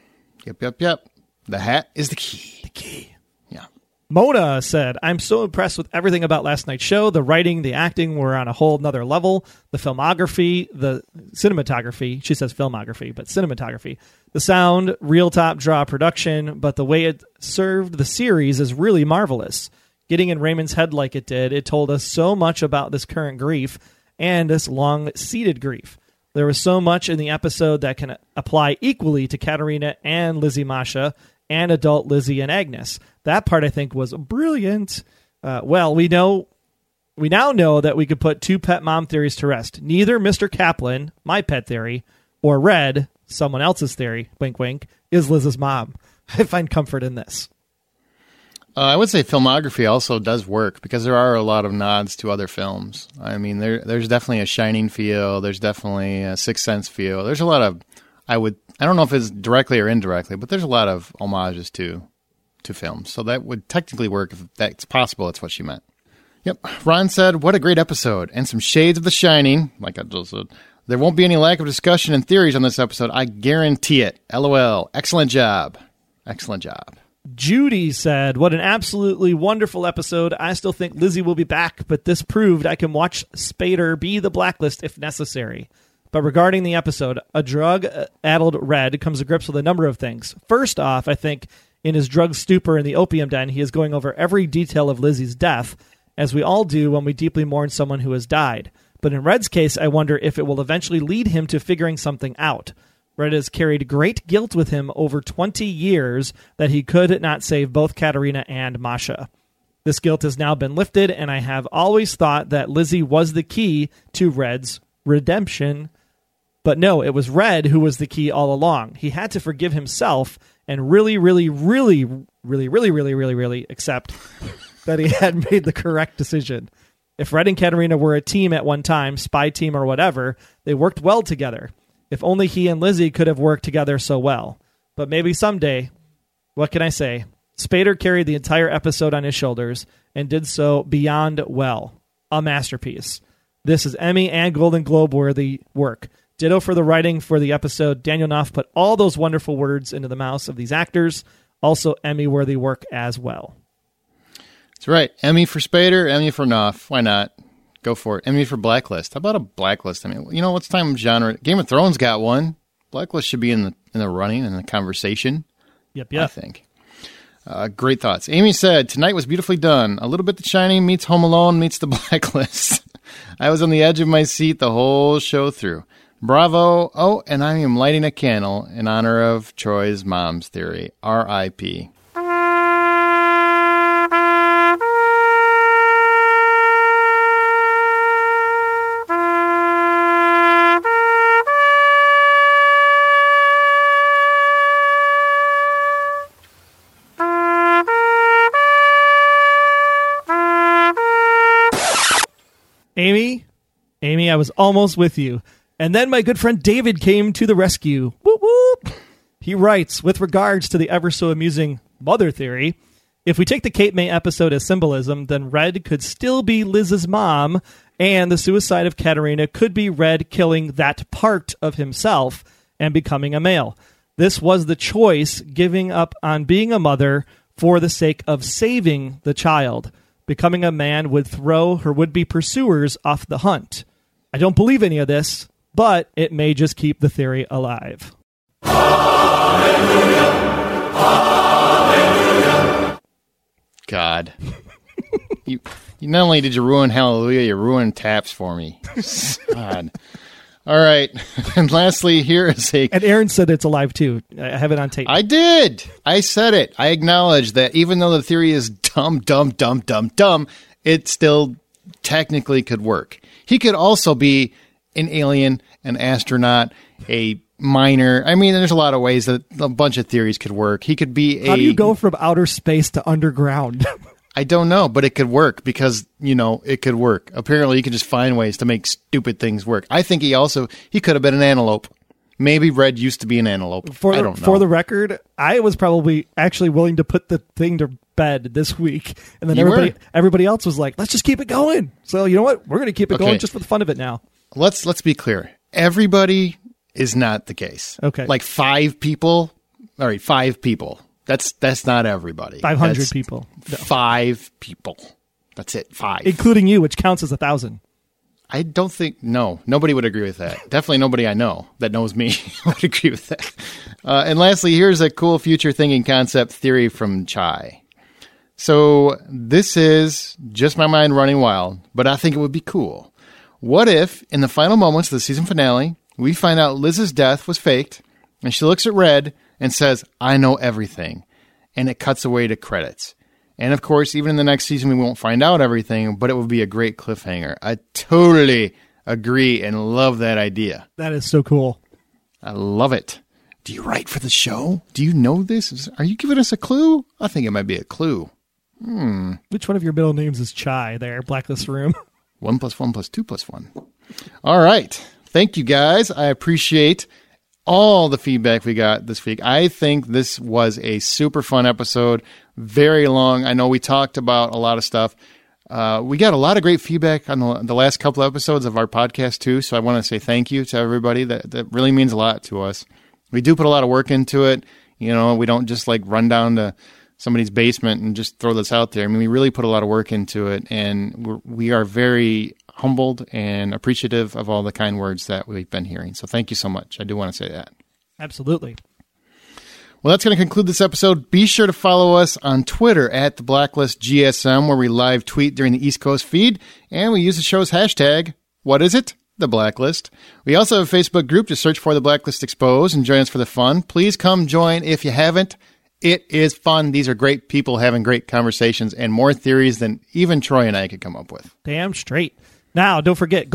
The hat is the key. The key. Yeah. Mona said, I'm so impressed with everything about last night's show. The writing, the acting were on a whole nother level. The filmography, the cinematography, she says filmography, but cinematography. The sound, real top draw production, but the way it served the series is really marvelous. Getting in Raymond's head like it did, it told us so much about this current grief and this long-seated grief. There was so much in the episode that can apply equally to Katerina and Lizzie Masha and adult Lizzie and Agnes. That part, I think, was brilliant. We now know that we could put two pet mom theories to rest. Neither Mr. Kaplan, my pet theory, or Red, someone else's theory, wink wink, is Liz's mom. I find comfort in this. I would say filmography also does work because there are a lot of nods to other films. I mean, there's definitely a Shining feel. There's definitely a Sixth Sense feel. There's a lot of, I don't know if it's directly or indirectly, but there's a lot of homages to films. So that would technically work if that's possible. That's what she meant. Yep. Ron said, what a great episode. And some shades of The Shining. Like I just said, there won't be any lack of discussion and theories on this episode. I guarantee it. LOL. Excellent job. Excellent job. Judy said, what an absolutely wonderful episode. I still think Lizzie will be back, but this proved I can watch Spader be the Blacklist if necessary. But regarding the episode, a drug-addled Red comes to grips with a number of things. First off, I think in his drug stupor in the opium den, he is going over every detail of Lizzie's death, as we all do when we deeply mourn someone who has died. But in Red's case, I wonder if it will eventually lead him to figuring something out. Red has carried great guilt with him over 20 years that he could not save both Katerina and Masha. This guilt has now been lifted, and I have always thought that Lizzie was the key to Red's redemption. But no, it was Red who was the key all along. He had to forgive himself and really accept that he had made the correct decision. If Red and Katerina were a team at one time, spy team or whatever, they worked well together. If only he and Lizzie could have worked together so well. But maybe someday, what can I say? Spader carried the entire episode on his shoulders and did so beyond well. A masterpiece. This is Emmy and Golden Globe worthy work. Ditto for the writing for the episode. Daniel Knopf put all those wonderful words into the mouths of these actors. Also Emmy worthy work as well. That's right. Emmy for Spader, Emmy for Knopf. Why not? Go for it. Emmy for Blacklist. How about a Blacklist? I mean, you know, what's time genre? Game of Thrones got one. Blacklist should be in the running and the conversation. Yep. I think. Great thoughts. Amy said, tonight was beautifully done. A little bit The Shining meets Home Alone meets The Blacklist. I was on the edge of my seat the whole show through. Bravo. Oh, and I am lighting a candle in honor of Troy's mom's theory. R.I.P. Amy, I was almost with you. And then my good friend David came to the rescue. Whoop, whoop. He writes, with regards to the ever so amusing mother theory, if we take the Cape May episode as symbolism, then Red could still be Liz's mom, and the suicide of Katerina could be Red killing that part of himself and becoming a male. This was the choice, giving up on being a mother for the sake of saving the child. Becoming a man would throw her would-be pursuers off the hunt. I don't believe any of this, but it may just keep the theory alive. Hallelujah. Hallelujah. God. you not only did you ruin Hallelujah, you ruined Taps for me. God. All right. And lastly, here is a... And Aaron said it's alive, too. I have it on tape. I did. I said it. I acknowledge that even though the theory is dumb, it still technically could work. He could also be an alien, an astronaut, a miner. I mean, there's a lot of ways that a bunch of theories could work. He could be How do you go from outer space to underground? I don't know, but it could work because, it could work. Apparently, you can just find ways to make stupid things work. I think he could have been an antelope. Maybe Red used to be an antelope. I don't know. For the record, I was probably actually willing to put the thing to bed this week. And then everybody else was like, let's just keep it going. So you know what? We're going to keep it going just for the fun of it now. Let's be clear. Everybody is not the case. Okay. Like 5 people. All right, 5 people. That's not everybody. 500 people. No. 5 people. That's it. 5. Including you, which counts as 1,000. I don't think, no. Nobody would agree with that. Definitely nobody I know that knows me would agree with that. And lastly, here's a cool future thinking concept theory from Chai. So this is just my mind running wild, but I think it would be cool. What if, in the final moments of the season finale, we find out Liz's death was faked, and she looks at Red and says, I know everything. And it cuts away to credits. And of course, even in the next season, we won't find out everything, but it would be a great cliffhanger. I totally agree and love that idea. That is so cool. I love it. Do you write for the show? Do you know this? Are you giving us a clue? I think it might be a clue. Which one of your middle names is Chai there, Blacklist Room? 1 + 1 + 2 + 1. All right. Thank you, guys. I appreciate all the feedback we got this week. I think this was a super fun episode. Very long. I know we talked about a lot of stuff. We got a lot of great feedback on the last couple of episodes of our podcast, too. So I want to say thank you to everybody. That really means a lot to us. We do put a lot of work into it. You know, we don't just like run down to somebody's basement and just throw this out there. I mean, we really put a lot of work into it, and we are very humbled and appreciative of all the kind words that we've been hearing. So thank you so much. I do want to say that. Absolutely. Well, that's going to conclude this episode. Be sure to follow us on Twitter at The Blacklist GSM, where we live tweet during the East Coast feed, and we use the show's hashtag, what is it? The Blacklist. We also have a Facebook group. Just search for The Blacklist Exposed and join us for the fun. Please come join if you haven't. It is fun. These are great people having great conversations and more theories than even Troy and I could come up with. Damn straight. Now, don't forget,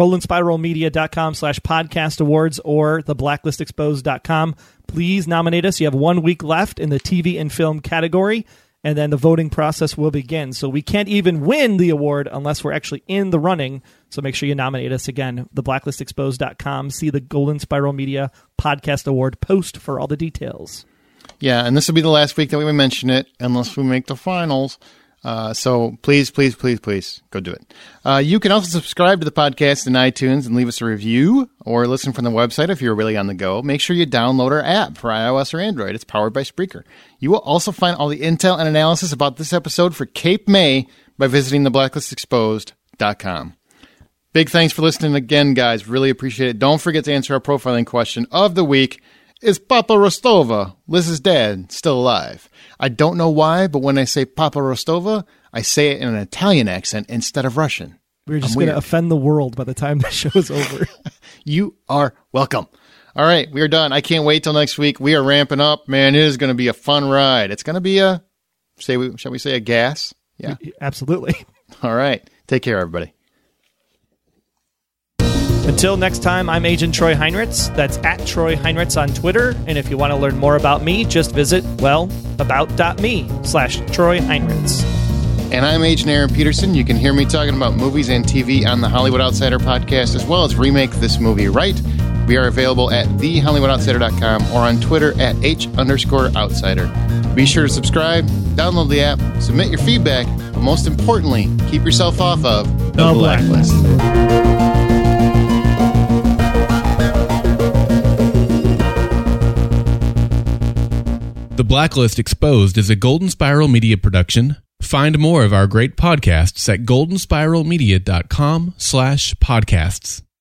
goldenspiralmedia.com/podcast awards or theblacklistexposed.com. Please nominate us. You have 1 week left in the TV and film category, and then the voting process will begin. So we can't even win the award unless we're actually in the running. So make sure you nominate us again, theblacklistexposed.com. See the Golden Spiral Media Podcast Award post for all the details. Yeah, and this will be the last week that we mention it, unless we make the finals. So please, please, please, please go do it. You can also subscribe to the podcast in iTunes and leave us a review, or listen from the website if you're really on the go. Make sure you download our app for iOS or Android. It's powered by Spreaker. You will also find all the intel and analysis about this episode for Cape May by visiting theblacklistexposed.com. Big thanks for listening again, guys. Really appreciate it. Don't forget to answer our profiling question of the week. Is Papa Rostova, Liz's dad, still alive? I don't know why, but when I say Papa Rostova, I say it in an Italian accent instead of Russian. We're just going to offend the world by the time the show is over. You are welcome. All right, we are done. I can't wait till next week. We are ramping up. Man, it is going to be a fun ride. It's going to be shall we say a gas? Yeah. Absolutely. All right. Take care, everybody. Until next time, I'm Agent Troy Heinritz. That's at Troy Heinritz on Twitter. And if you want to learn more about me, just visit, about.me/Troy Heinritz. And I'm Agent Aaron Peterson. You can hear me talking about movies and TV on the Hollywood Outsider podcast, as well as Remake This Movie Right. We are available at thehollywoodoutsiders.com or on Twitter at H_outsider. Be sure to subscribe, download the app, submit your feedback, but most importantly, keep yourself off of the Blacklist. The Blacklist Exposed is a Golden Spiral Media production. Find more of our great podcasts at goldenspiralmedia.com/podcasts.